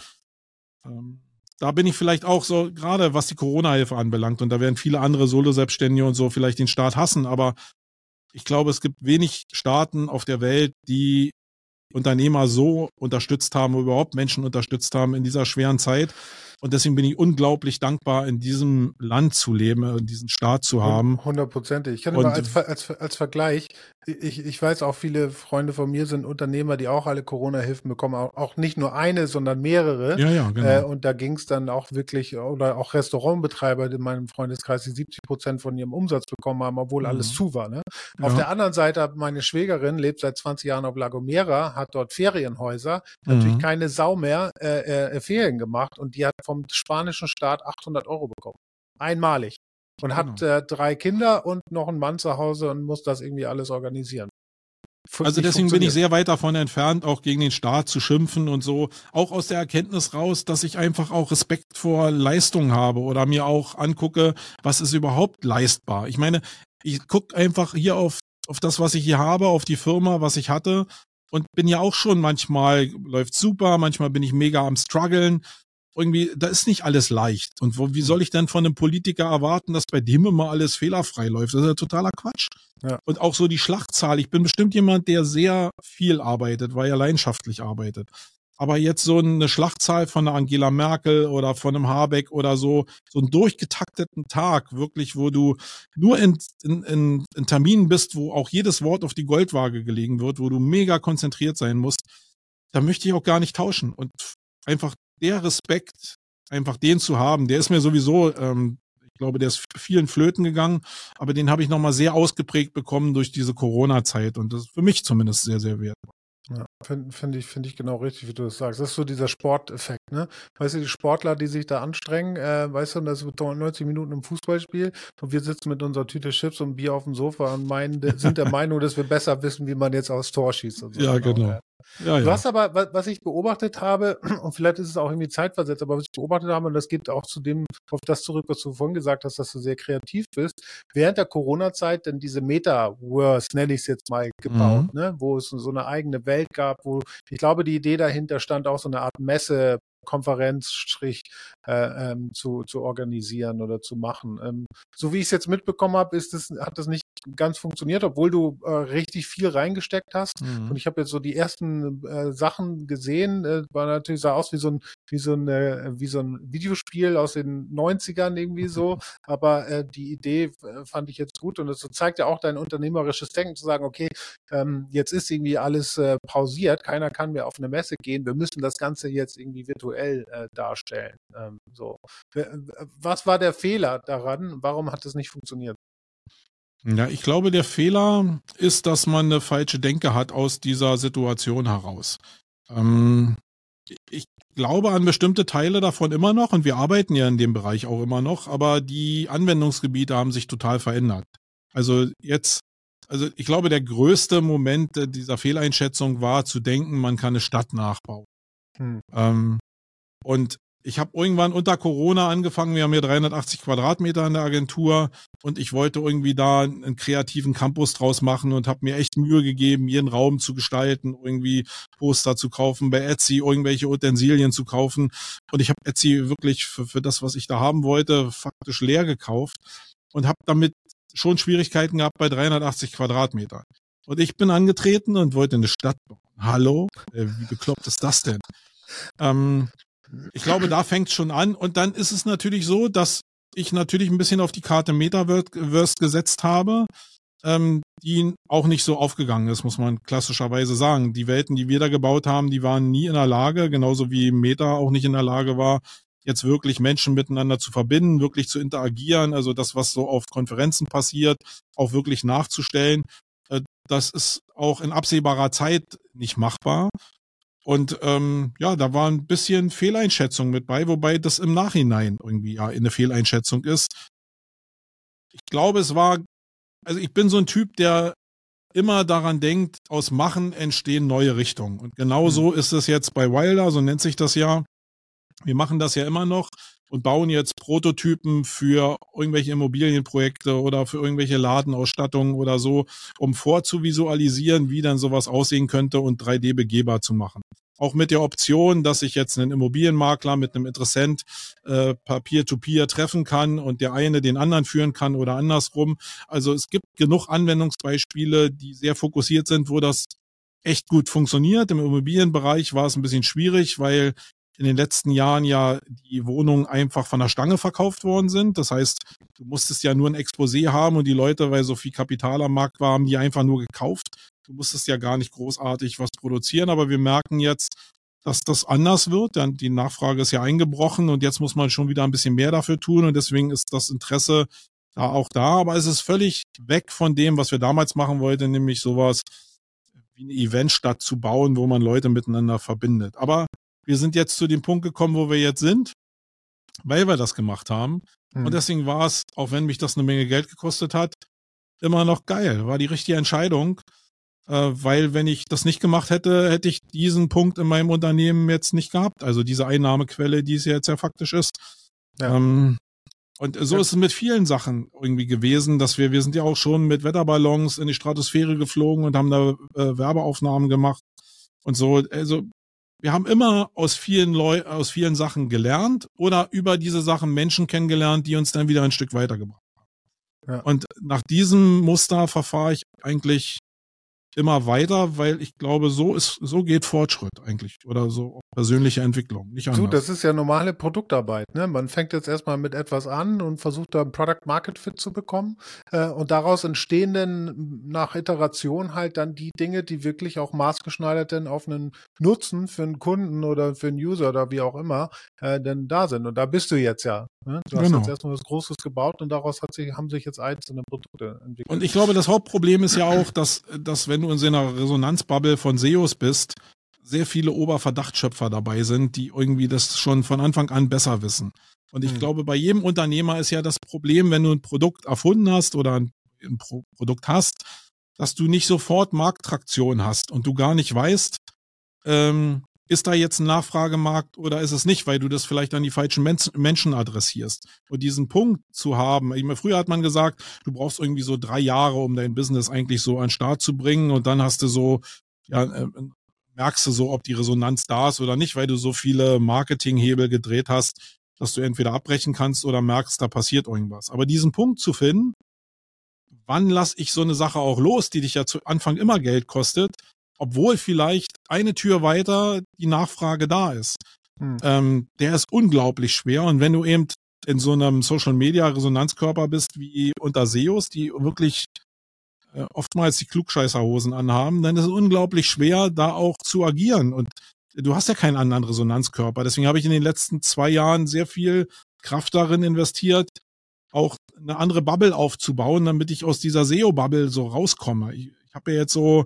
S2: Ähm, da bin ich vielleicht auch so, gerade was die Corona-Hilfe anbelangt und da werden viele andere Solo-Selbstständige und so vielleicht den Staat hassen, aber ich glaube, es gibt wenig Staaten auf der Welt, die Unternehmer so unterstützt haben, überhaupt Menschen unterstützt haben in dieser schweren Zeit. Und deswegen bin ich unglaublich dankbar, in diesem Land zu leben, in diesem Staat zu haben.
S1: Hundertprozentig. Ich kann immer als, als, als Vergleich, ich, ich weiß auch, viele Freunde von mir sind Unternehmer, die auch alle Corona-Hilfen bekommen, auch, auch nicht nur eine, sondern mehrere.
S2: Ja, ja, genau.
S1: Äh, und da ging es dann auch wirklich, oder auch Restaurantbetreiber in meinem Freundeskreis, die siebzig Prozent von ihrem Umsatz bekommen haben, obwohl mhm. alles zu war. Ne? Ja. Auf der anderen Seite, meine Schwägerin lebt seit zwanzig Jahren auf La Gomera, hat dort Ferienhäuser, mhm. natürlich keine Sau mehr äh, äh, Ferien gemacht und die hat vom spanischen Staat achthundert Euro bekommen. Einmalig. Und genau. hat äh, drei Kinder und noch einen Mann zu Hause und muss das irgendwie alles organisieren.
S2: F- also deswegen bin ich sehr weit davon entfernt, auch gegen den Staat zu schimpfen und so. Auch aus der Erkenntnis raus, dass ich einfach auch Respekt vor Leistung habe oder mir auch angucke, was ist überhaupt leistbar. Ich meine, ich gucke einfach hier auf, auf das, was ich hier habe, auf die Firma, was ich hatte und bin ja auch schon manchmal, läuft super, manchmal bin ich mega am struggeln. Irgendwie, da ist nicht alles leicht. Und wo, wie soll ich denn von einem Politiker erwarten, dass bei dem immer alles fehlerfrei läuft? Das ist ja totaler Quatsch. Ja. Und auch so die Schlachtzahl. Ich bin bestimmt jemand, der sehr viel arbeitet, weil er leidenschaftlich arbeitet. Aber jetzt so eine Schlachtzahl von einer Angela Merkel oder von einem Habeck oder so, so einen durchgetakteten Tag, wirklich, wo du nur in, in, in, in Terminen bist, wo auch jedes Wort auf die Goldwaage gelegen wird, wo du mega konzentriert sein musst, da möchte ich auch gar nicht tauschen. Und einfach der Respekt, einfach den zu haben, der ist mir sowieso, ähm, ich glaube, der ist vielen Flöten gegangen, aber den habe ich nochmal sehr ausgeprägt bekommen durch diese Corona-Zeit und das ist für mich zumindest sehr, sehr wertvoll.
S1: Ja, finde find ich, find ich genau richtig, wie du das sagst. Das ist so dieser Sporteffekt, ne? Weißt du, die Sportler, die sich da anstrengen, äh, weißt du, das wird neunzig Minuten im Fußballspiel und wir sitzen mit unserer Tüte Chips und Bier auf dem Sofa und meinen, sind der Meinung, dass wir besser wissen, wie man jetzt aufs Tor schießt und so.
S2: Ja, genau. Ja,
S1: Du
S2: ja.
S1: hast aber, wa- was ich beobachtet habe, und vielleicht ist es auch irgendwie zeitversetzt, aber was ich beobachtet habe, und das geht auch zu dem, auf das zurück, was du vorhin gesagt hast, dass du sehr kreativ bist, während der Corona-Zeit dann diese Metaverse, nenne ich es jetzt mal, gebaut,
S2: Mhm.
S1: ne? Wo es so eine eigene Welt gab, wo ich glaube, die Idee dahinter stand, auch so eine Art Messe, Konferenz, Strich, äh, ähm, zu, zu organisieren oder zu machen. Ähm, so wie ich es jetzt mitbekommen habe, ist es, hat das nicht ganz funktioniert, obwohl du äh, richtig viel reingesteckt hast. Und
S2: Mhm.
S1: ich habe jetzt so die ersten äh, Sachen gesehen, äh, war natürlich sah aus wie so ein wie so ein äh, wie so ein Videospiel aus den Neunzigern irgendwie so, aber äh, die Idee äh, fand ich jetzt gut und das zeigt ja auch dein unternehmerisches Denken zu sagen, okay, ähm, jetzt ist irgendwie alles äh, pausiert, keiner kann mehr auf eine Messe gehen, wir müssen das Ganze jetzt irgendwie virtuell äh, darstellen. Ähm, so. Äh, Was war der Fehler daran? Warum hat es nicht funktioniert?
S2: Ja, ich glaube, der Fehler ist, dass man eine falsche Denke hat aus dieser Situation heraus. Ähm, ich glaube an bestimmte Teile davon immer noch und wir arbeiten ja in dem Bereich auch immer noch, aber die Anwendungsgebiete haben sich total verändert. Also jetzt, also ich glaube, der größte Moment äh, dieser Fehleinschätzung war zu denken, man kann eine Stadt nachbauen.
S1: Hm.
S2: Ähm, und ich habe irgendwann unter Corona angefangen, wir haben hier dreihundertachtzig Quadratmeter in der Agentur und ich wollte irgendwie da einen kreativen Campus draus machen und habe mir echt Mühe gegeben, jeden Raum zu gestalten, irgendwie Poster zu kaufen, bei Etsy irgendwelche Utensilien zu kaufen. Und ich habe Etsy wirklich für, für das, was ich da haben wollte, faktisch leer gekauft und habe damit schon Schwierigkeiten gehabt bei dreihundertachtzig Quadratmetern. Und ich bin angetreten und wollte eine Stadt bauen. Hallo? Äh, wie bekloppt ist das denn? Ähm, ich glaube, da fängt es schon an. Und dann ist es natürlich so, dass ich natürlich ein bisschen auf die Karte Metaverse gesetzt habe, ähm, die auch nicht so aufgegangen ist, muss man klassischerweise sagen. Die Welten, die wir da gebaut haben, die waren nie in der Lage, genauso wie Meta auch nicht in der Lage war, jetzt wirklich Menschen miteinander zu verbinden, wirklich zu interagieren, also das, was so auf Konferenzen passiert, auch wirklich nachzustellen. Äh, das ist auch in absehbarer Zeit nicht machbar. Und ähm, ja, da war ein bisschen Fehleinschätzung mit bei, wobei das im Nachhinein irgendwie ja eine Fehleinschätzung ist. Ich glaube, es war, also ich bin so ein Typ, der immer daran denkt, aus Machen entstehen neue Richtungen. Und genau
S1: Hm.
S2: so ist es jetzt bei Wilder, so nennt sich das ja. Wir machen das ja immer noch und bauen jetzt Prototypen für irgendwelche Immobilienprojekte oder für irgendwelche Ladenausstattungen oder so, um vorzuvisualisieren, wie dann sowas aussehen könnte und drei D begehbar zu machen. Auch mit der Option, dass ich jetzt einen Immobilienmakler mit einem Interessent äh, Peer-to-Peer treffen kann und der eine den anderen führen kann oder andersrum. Also es gibt genug Anwendungsbeispiele, die sehr fokussiert sind, wo das echt gut funktioniert. Im Immobilienbereich war es ein bisschen schwierig, weil in den letzten Jahren ja die Wohnungen einfach von der Stange verkauft worden sind. Das heißt, du musstest ja nur ein Exposé haben und die Leute, weil so viel Kapital am Markt war, haben die einfach nur gekauft. Du musstest ja gar nicht großartig was produzieren, aber wir merken jetzt, dass das anders wird. Denn die Nachfrage ist ja eingebrochen und jetzt muss man schon wieder ein bisschen mehr dafür tun und deswegen ist das Interesse da auch da. Aber es ist völlig weg von dem, was wir damals machen wollten, nämlich sowas wie eine Eventstadt zu bauen, wo man Leute miteinander verbindet. Aber wir sind jetzt zu dem Punkt gekommen, wo wir jetzt sind, weil wir das gemacht haben.
S1: Hm.
S2: Und deswegen war es, auch wenn mich das eine Menge Geld gekostet hat, immer noch geil. War die richtige Entscheidung, äh, weil wenn ich das nicht gemacht hätte, hätte ich diesen Punkt in meinem Unternehmen jetzt nicht gehabt. Also diese Einnahmequelle, die es jetzt ja faktisch ist.
S1: Ja.
S2: Ähm, und so
S1: Ja.
S2: ist es mit vielen Sachen irgendwie gewesen, dass wir, wir sind ja auch schon mit Wetterballons in die Stratosphäre geflogen und haben da äh, Werbeaufnahmen gemacht und so. Also wir haben immer aus vielen Leu aus vielen Sachen gelernt oder über diese Sachen Menschen kennengelernt, die uns dann wieder ein Stück weitergebracht haben.
S1: Ja.
S2: Und nach diesem Muster verfahre ich eigentlich immer weiter, weil ich glaube, so ist, so geht Fortschritt eigentlich oder so auch persönliche Entwicklung, nicht
S1: Du,
S2: anders.
S1: das ist ja normale Produktarbeit, ne? Man fängt jetzt erstmal mit etwas an und versucht da ein Product Market Fit zu bekommen. Äh, und daraus entstehen dann nach Iteration halt dann die Dinge, die wirklich auch maßgeschneidert dann auf einen Nutzen für einen Kunden oder für einen User oder wie auch immer, äh, denn da sind. Und da bist du jetzt ja. Ne? Du hast
S2: Genau.
S1: jetzt erstmal was Großes gebaut und daraus hat sich, haben sich jetzt einzelne Produkte entwickelt.
S2: Und ich glaube, das Hauptproblem ist ja auch, dass, dass wenn du in so einer Resonanzbubble von S E Os bist, sehr viele Oberverdachtsschöpfer dabei sind, die irgendwie das schon von Anfang an besser wissen. Und ich
S1: Hm.
S2: glaube, bei jedem Unternehmer ist ja das Problem, wenn du ein Produkt erfunden hast oder ein, ein Pro Produkt hast, dass du nicht sofort Markttraktion hast und du gar nicht weißt, ähm, ist da jetzt ein Nachfragemarkt oder ist es nicht, weil du das vielleicht an die falschen Men- Menschen adressierst. Und diesen Punkt zu haben, ich meine, früher hat man gesagt, du brauchst irgendwie so drei Jahre, um dein Business eigentlich so an den Start zu bringen und dann hast du so, ja, äh, merkst du so, ob die Resonanz da ist oder nicht, weil du so viele Marketinghebel gedreht hast, dass du entweder abbrechen kannst oder merkst, da passiert irgendwas. Aber diesen Punkt zu finden, wann lasse ich so eine Sache auch los, die dich ja zu Anfang immer Geld kostet, obwohl vielleicht eine Tür weiter die Nachfrage da ist. Hm. Ähm, der ist unglaublich schwer. Und wenn du eben in so einem Social-Media-Resonanzkörper bist wie unter S E Os, die wirklich äh, oftmals die Klugscheißerhosen anhaben, dann ist es unglaublich schwer, da auch zu agieren. Und du hast ja keinen anderen Resonanzkörper. Deswegen habe ich in den letzten zwei Jahren sehr viel Kraft darin investiert, auch eine andere Bubble aufzubauen, damit ich aus dieser S E O-Bubble so rauskomme. Ich, ich habe ja jetzt so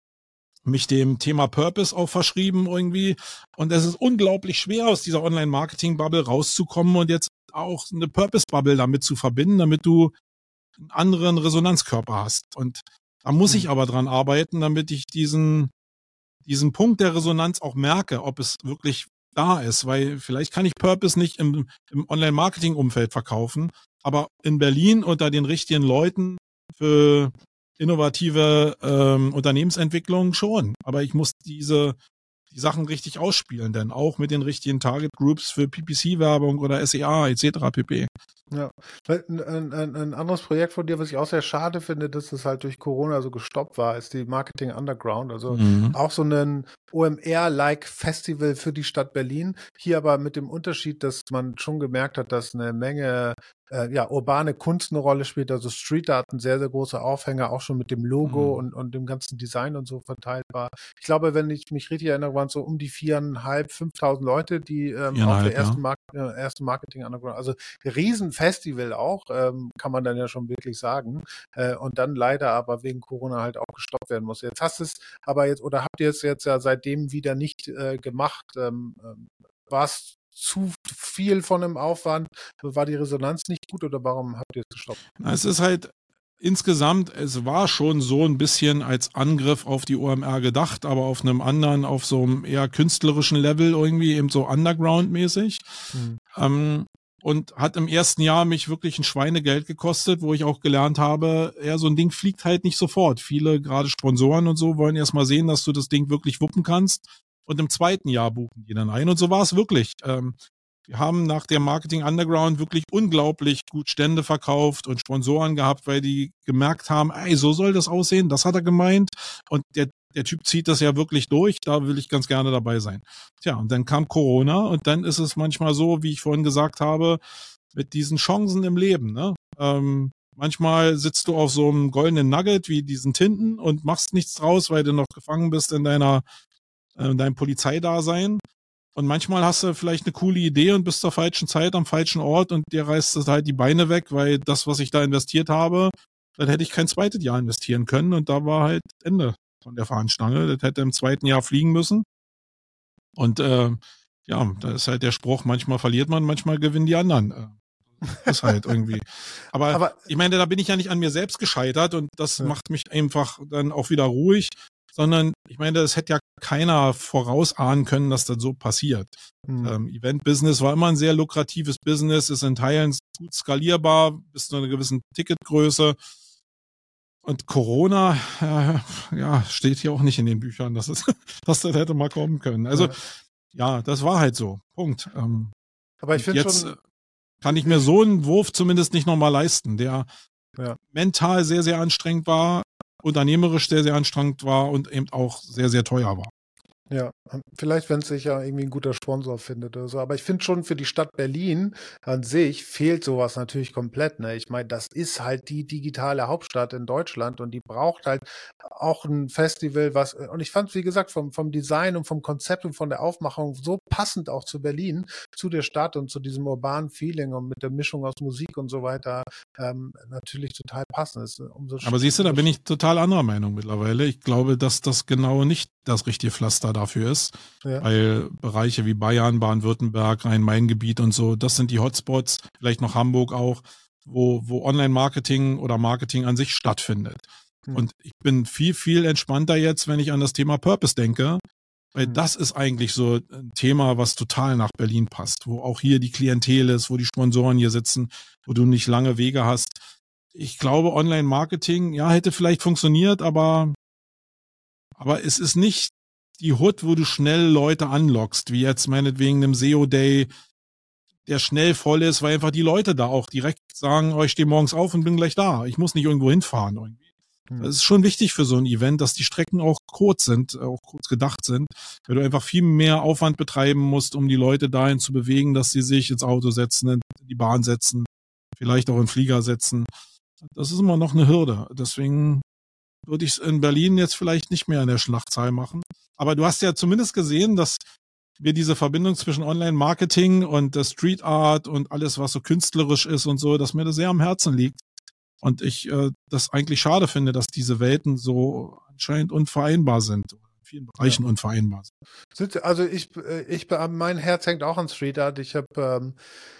S2: mich dem Thema Purpose auch verschrieben irgendwie und es ist unglaublich schwer, aus dieser Online-Marketing-Bubble rauszukommen und jetzt auch eine Purpose-Bubble damit zu verbinden, damit du einen anderen Resonanzkörper hast. Und da muss ich aber dran arbeiten, damit ich diesen, diesen Punkt der Resonanz auch merke, ob es wirklich da ist, weil vielleicht kann ich Purpose nicht im, im Online-Marketing-Umfeld verkaufen, aber in Berlin unter den richtigen Leuten für innovative ähm, Unternehmensentwicklung schon. Aber ich muss diese die Sachen richtig ausspielen, denn auch mit den richtigen Target Groups für P P C-Werbung oder S E A et cetera pp.
S1: Ja, ein, ein, ein anderes Projekt von dir, was ich auch sehr schade finde, dass es halt durch Corona so gestoppt war, ist die Marketing Underground. Also mhm. auch so ein O M R-like Festival für die Stadt Berlin. Hier aber mit dem Unterschied, dass man schon gemerkt hat, dass eine Menge äh, ja, urbane Kunst eine Rolle spielt. Also Street Art, ein sehr, sehr großer Aufhänger, auch schon mit dem Logo mhm. und, und dem ganzen Design und so verteilt war. Ich glaube, wenn ich mich richtig erinnere, waren es so um die viereinhalb, fünftausend Leute, die ähm, auf der ersten, ja. Mar- äh, ersten Marketing Underground, also riesen Festival auch, ähm, kann man dann ja schon wirklich sagen. Äh, und dann leider aber wegen Corona halt auch gestoppt werden muss. Jetzt hast du es aber jetzt, oder habt ihr es jetzt ja seitdem wieder nicht äh, gemacht? Ähm, ähm, war es zu viel von dem Aufwand? War die Resonanz nicht gut oder warum habt ihr es gestoppt?
S2: Es ist halt insgesamt, es war schon so ein bisschen als Angriff auf die O M R gedacht, aber auf einem anderen, auf so einem eher künstlerischen Level irgendwie, eben so Underground-mäßig. Hm. Ähm, und hat im ersten Jahr mich wirklich ein Schweinegeld gekostet, wo ich auch gelernt habe, ja, so ein Ding fliegt halt nicht sofort. Viele, gerade Sponsoren und so, wollen erst mal sehen, dass du das Ding wirklich wuppen kannst. Und im zweiten Jahr buchen die dann ein. Und so war es wirklich. Ähm, wir haben nach der Marketing Underground wirklich unglaublich gut Stände verkauft und Sponsoren gehabt, weil die gemerkt haben, ey, so soll das aussehen, das hat er gemeint. Und der, der Typ zieht das ja wirklich durch, da will ich ganz gerne dabei sein. Tja, und dann kam Corona und dann ist es manchmal so, wie ich vorhin gesagt habe, mit diesen Chancen im Leben, ne? Ähm, manchmal sitzt du auf so einem goldenen Nugget wie diesen Tinten und machst nichts draus, weil du noch gefangen bist in deiner, äh, in deinem Polizeidasein. Und manchmal hast du vielleicht eine coole Idee und bist zur falschen Zeit am falschen Ort und dir reißt es halt die Beine weg, weil das, was ich da investiert habe, dann hätte ich kein zweites Jahr investieren können und da war halt Ende von der Fahnenstange. Das hätte im zweiten Jahr fliegen müssen. Und äh, ja, da ist halt der Spruch, manchmal verliert man, manchmal gewinnen die anderen. Das ist halt irgendwie. Aber, Aber ich meine, da bin ich ja nicht an mir selbst gescheitert und das ja. macht mich einfach dann auch wieder ruhig, sondern ich meine, es hätte ja keiner vorausahnen können, dass das so passiert. Hm. Ähm, Event-Business war immer ein sehr lukratives Business, ist in Teilen gut skalierbar bis zu einer gewissen Ticketgröße. Und Corona, äh, ja, steht hier auch nicht in den Büchern, dass es, dass das hätte mal kommen können. Also, ja, ja das war halt so. Punkt. Ähm,
S1: Aber ich finde schon,
S2: kann ich mir so einen Wurf zumindest nicht nochmal leisten, der ja. mental sehr, sehr anstrengend war, unternehmerisch sehr, sehr anstrengend war und eben auch sehr, sehr teuer war.
S1: Ja, vielleicht, wenn es sich ja irgendwie ein guter Sponsor findet oder so. Aber ich finde schon, für die Stadt Berlin an sich fehlt sowas natürlich komplett. Ne? Ich meine, das ist halt die digitale Hauptstadt in Deutschland und die braucht halt auch ein Festival, was, und ich fand, wie gesagt, vom, vom Design und vom Konzept und von der Aufmachung so passend auch zu Berlin, zu der Stadt und zu diesem urbanen Feeling und mit der Mischung aus Musik und so weiter, ähm, natürlich total passend ist. Umso
S2: Aber siehst du, da bin ich total anderer Meinung mittlerweile. Ich glaube, dass das genau nicht das richtige Pflaster dafür ist, ja. weil Bereiche wie Bayern, Baden-Württemberg, Rhein-Main-Gebiet und so, das sind die Hotspots, vielleicht noch Hamburg auch, wo, wo Online-Marketing oder Marketing an sich stattfindet. Hm. Und ich bin viel, viel entspannter jetzt, wenn ich an das Thema Purpose denke, Weil
S1: Hm.
S2: das ist eigentlich so ein Thema, was total nach Berlin passt, wo auch hier die Klientel ist, wo die Sponsoren hier sitzen, wo du nicht lange Wege hast. Ich glaube, Online-Marketing, ja, hätte vielleicht funktioniert, aber, aber es ist nicht die Hood, wo du schnell Leute anlockst, wie jetzt meinetwegen einem S E O-Day, der schnell voll ist, weil einfach die Leute da auch direkt sagen, oh, ich stehe morgens auf und bin gleich da. Ich muss nicht irgendwo hinfahren irgendwie.
S1: Hm.
S2: Das ist schon wichtig für so ein Event, dass die Strecken auch kurz sind, auch kurz gedacht sind, weil du einfach viel mehr Aufwand betreiben musst, um die Leute dahin zu bewegen, dass sie sich ins Auto setzen, in die Bahn setzen, vielleicht auch in den Flieger setzen. Das ist immer noch eine Hürde. Deswegen würde ich es in Berlin jetzt vielleicht nicht mehr in der Schlachtzahl machen. Aber du hast ja zumindest gesehen, dass wir diese Verbindung zwischen Online-Marketing und der Street Art und alles, was so künstlerisch ist und so, dass mir das sehr am Herzen liegt. Und ich äh, das eigentlich schade finde, dass diese Welten so anscheinend unvereinbar sind. In vielen Bereichen ja. unvereinbar
S1: sind. Also ich, ich, mein Herz hängt auch an Street Art. Ich habe ähm,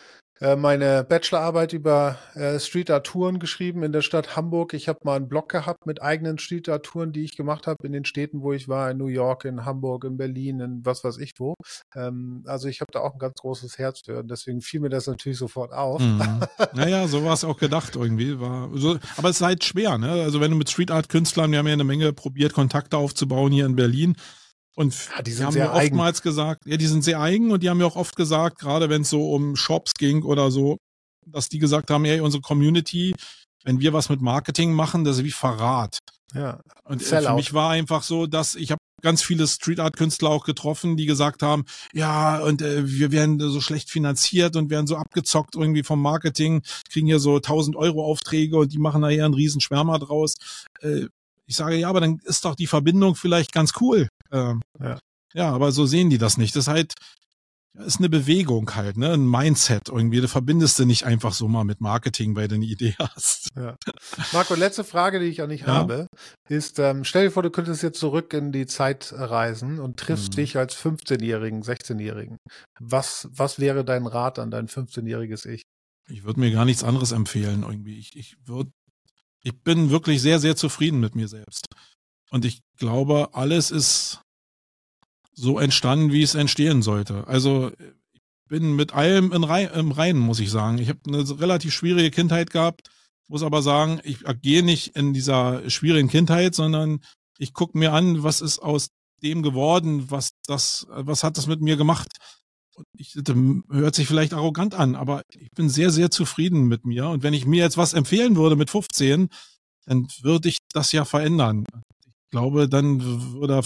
S1: meine Bachelorarbeit über äh, Street Art Touren geschrieben in der Stadt Hamburg. Ich habe mal einen Blog gehabt mit eigenen Street Art Touren, die ich gemacht habe in den Städten, wo ich war, in New York, in Hamburg, in Berlin, in was weiß ich wo. Ähm, also ich habe da auch ein ganz großes Herz für und deswegen fiel mir das natürlich sofort auf.
S2: Mhm. Naja, so war es auch gedacht irgendwie. War so, aber es ist halt schwer, ne? Also wenn du mit Street Art Künstlern, wir haben ja eine Menge probiert, Kontakte aufzubauen hier in Berlin. Und ja, die, die haben mir oftmals eigen. gesagt, ja, die sind sehr eigen und die haben mir auch oft gesagt, gerade wenn es so um Shops ging oder so, dass die gesagt haben, hey, unsere Community, wenn wir was mit Marketing machen, das ist wie Verrat.
S1: Ja.
S2: Und äh, für mich war einfach so, dass ich habe ganz viele Street Art Künstler auch getroffen, die gesagt haben, ja, und äh, wir werden so schlecht finanziert und werden so abgezockt irgendwie vom Marketing, kriegen hier so tausend Euro Aufträge und die machen nachher einen riesen Schwärmer draus. Äh, Ich sage, ja, aber dann ist doch die Verbindung vielleicht ganz cool. Ähm,
S1: ja.
S2: ja, aber so sehen die das nicht. Das ist halt, ist eine Bewegung halt, ne, ein Mindset irgendwie. Du verbindest du nicht einfach so mal mit Marketing, weil du eine Idee hast.
S1: Ja. Marco, letzte Frage, die ich auch nicht
S2: ja.
S1: habe, ist, ähm, stell dir vor, du könntest jetzt zurück in die Zeit reisen und triffst mhm. dich als fünfzehnjährigen, sechzehnjährigen. Was, was wäre dein Rat an dein fünfzehnjähriges Ich?
S2: Ich würde mir gar nichts anderes empfehlen irgendwie. Ich, ich würde Ich bin wirklich sehr, sehr zufrieden mit mir selbst. Und ich glaube, alles ist so entstanden, wie es entstehen sollte. Also ich bin mit allem in Rei- im Reinen, muss ich sagen. Ich habe eine relativ schwierige Kindheit gehabt, muss aber sagen, ich gehe nicht in dieser schwierigen Kindheit, sondern ich gucke mir an, was ist aus dem geworden, was das, was hat das mit mir gemacht. Und ich, das hört sich vielleicht arrogant an, aber ich bin sehr, sehr zufrieden mit mir. Und wenn ich mir jetzt was empfehlen würde mit fünfzehn, dann würde ich das ja verändern. Ich glaube, dann würde,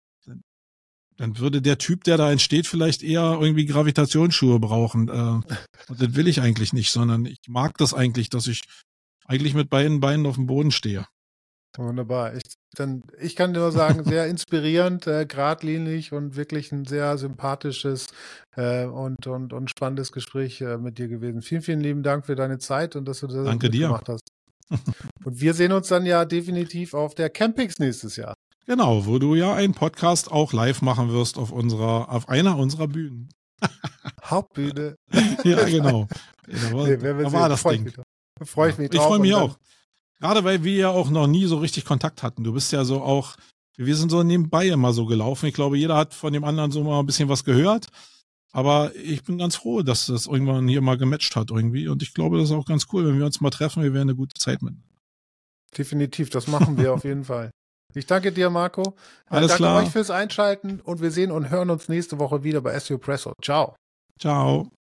S2: dann würde der Typ, der da entsteht, vielleicht eher irgendwie Gravitationsschuhe brauchen. Und das will ich eigentlich nicht, sondern ich mag das eigentlich, dass ich eigentlich mit beiden Beinen auf dem Boden stehe.
S1: Wunderbar. Ich, dann, ich kann nur sagen, sehr inspirierend, äh, geradlinig und wirklich ein sehr sympathisches äh, und, und, und spannendes Gespräch äh, mit dir gewesen. Vielen, vielen lieben Dank für deine Zeit und dass du das
S2: Danke
S1: gemacht hast. Und wir sehen uns dann ja definitiv auf der Campix nächstes Jahr.
S2: Genau, wo du ja einen Podcast auch live machen wirst auf unserer, auf einer unserer Bühnen.
S1: Hauptbühne.
S2: Ja, genau. Da war,
S1: nee,
S2: da war das Ding.
S1: Da freue ich mich drauf.
S2: Ich freue mich auch. Gerade weil wir ja auch noch nie so richtig Kontakt hatten. Du bist ja so auch, wir sind so nebenbei immer so gelaufen. Ich glaube, jeder hat von dem anderen so mal ein bisschen was gehört. Aber ich bin ganz froh, dass das irgendwann hier mal gematcht hat irgendwie. Und ich glaube, das ist auch ganz cool, wenn wir uns mal treffen. Wir werden eine gute Zeit mit.
S1: Definitiv, das machen wir auf jeden Fall. Ich danke dir, Marco.
S2: Alles
S1: danke
S2: klar.
S1: euch fürs Einschalten und wir sehen und hören uns nächste Woche wieder bei S E O Presso. Ciao.
S2: Ciao.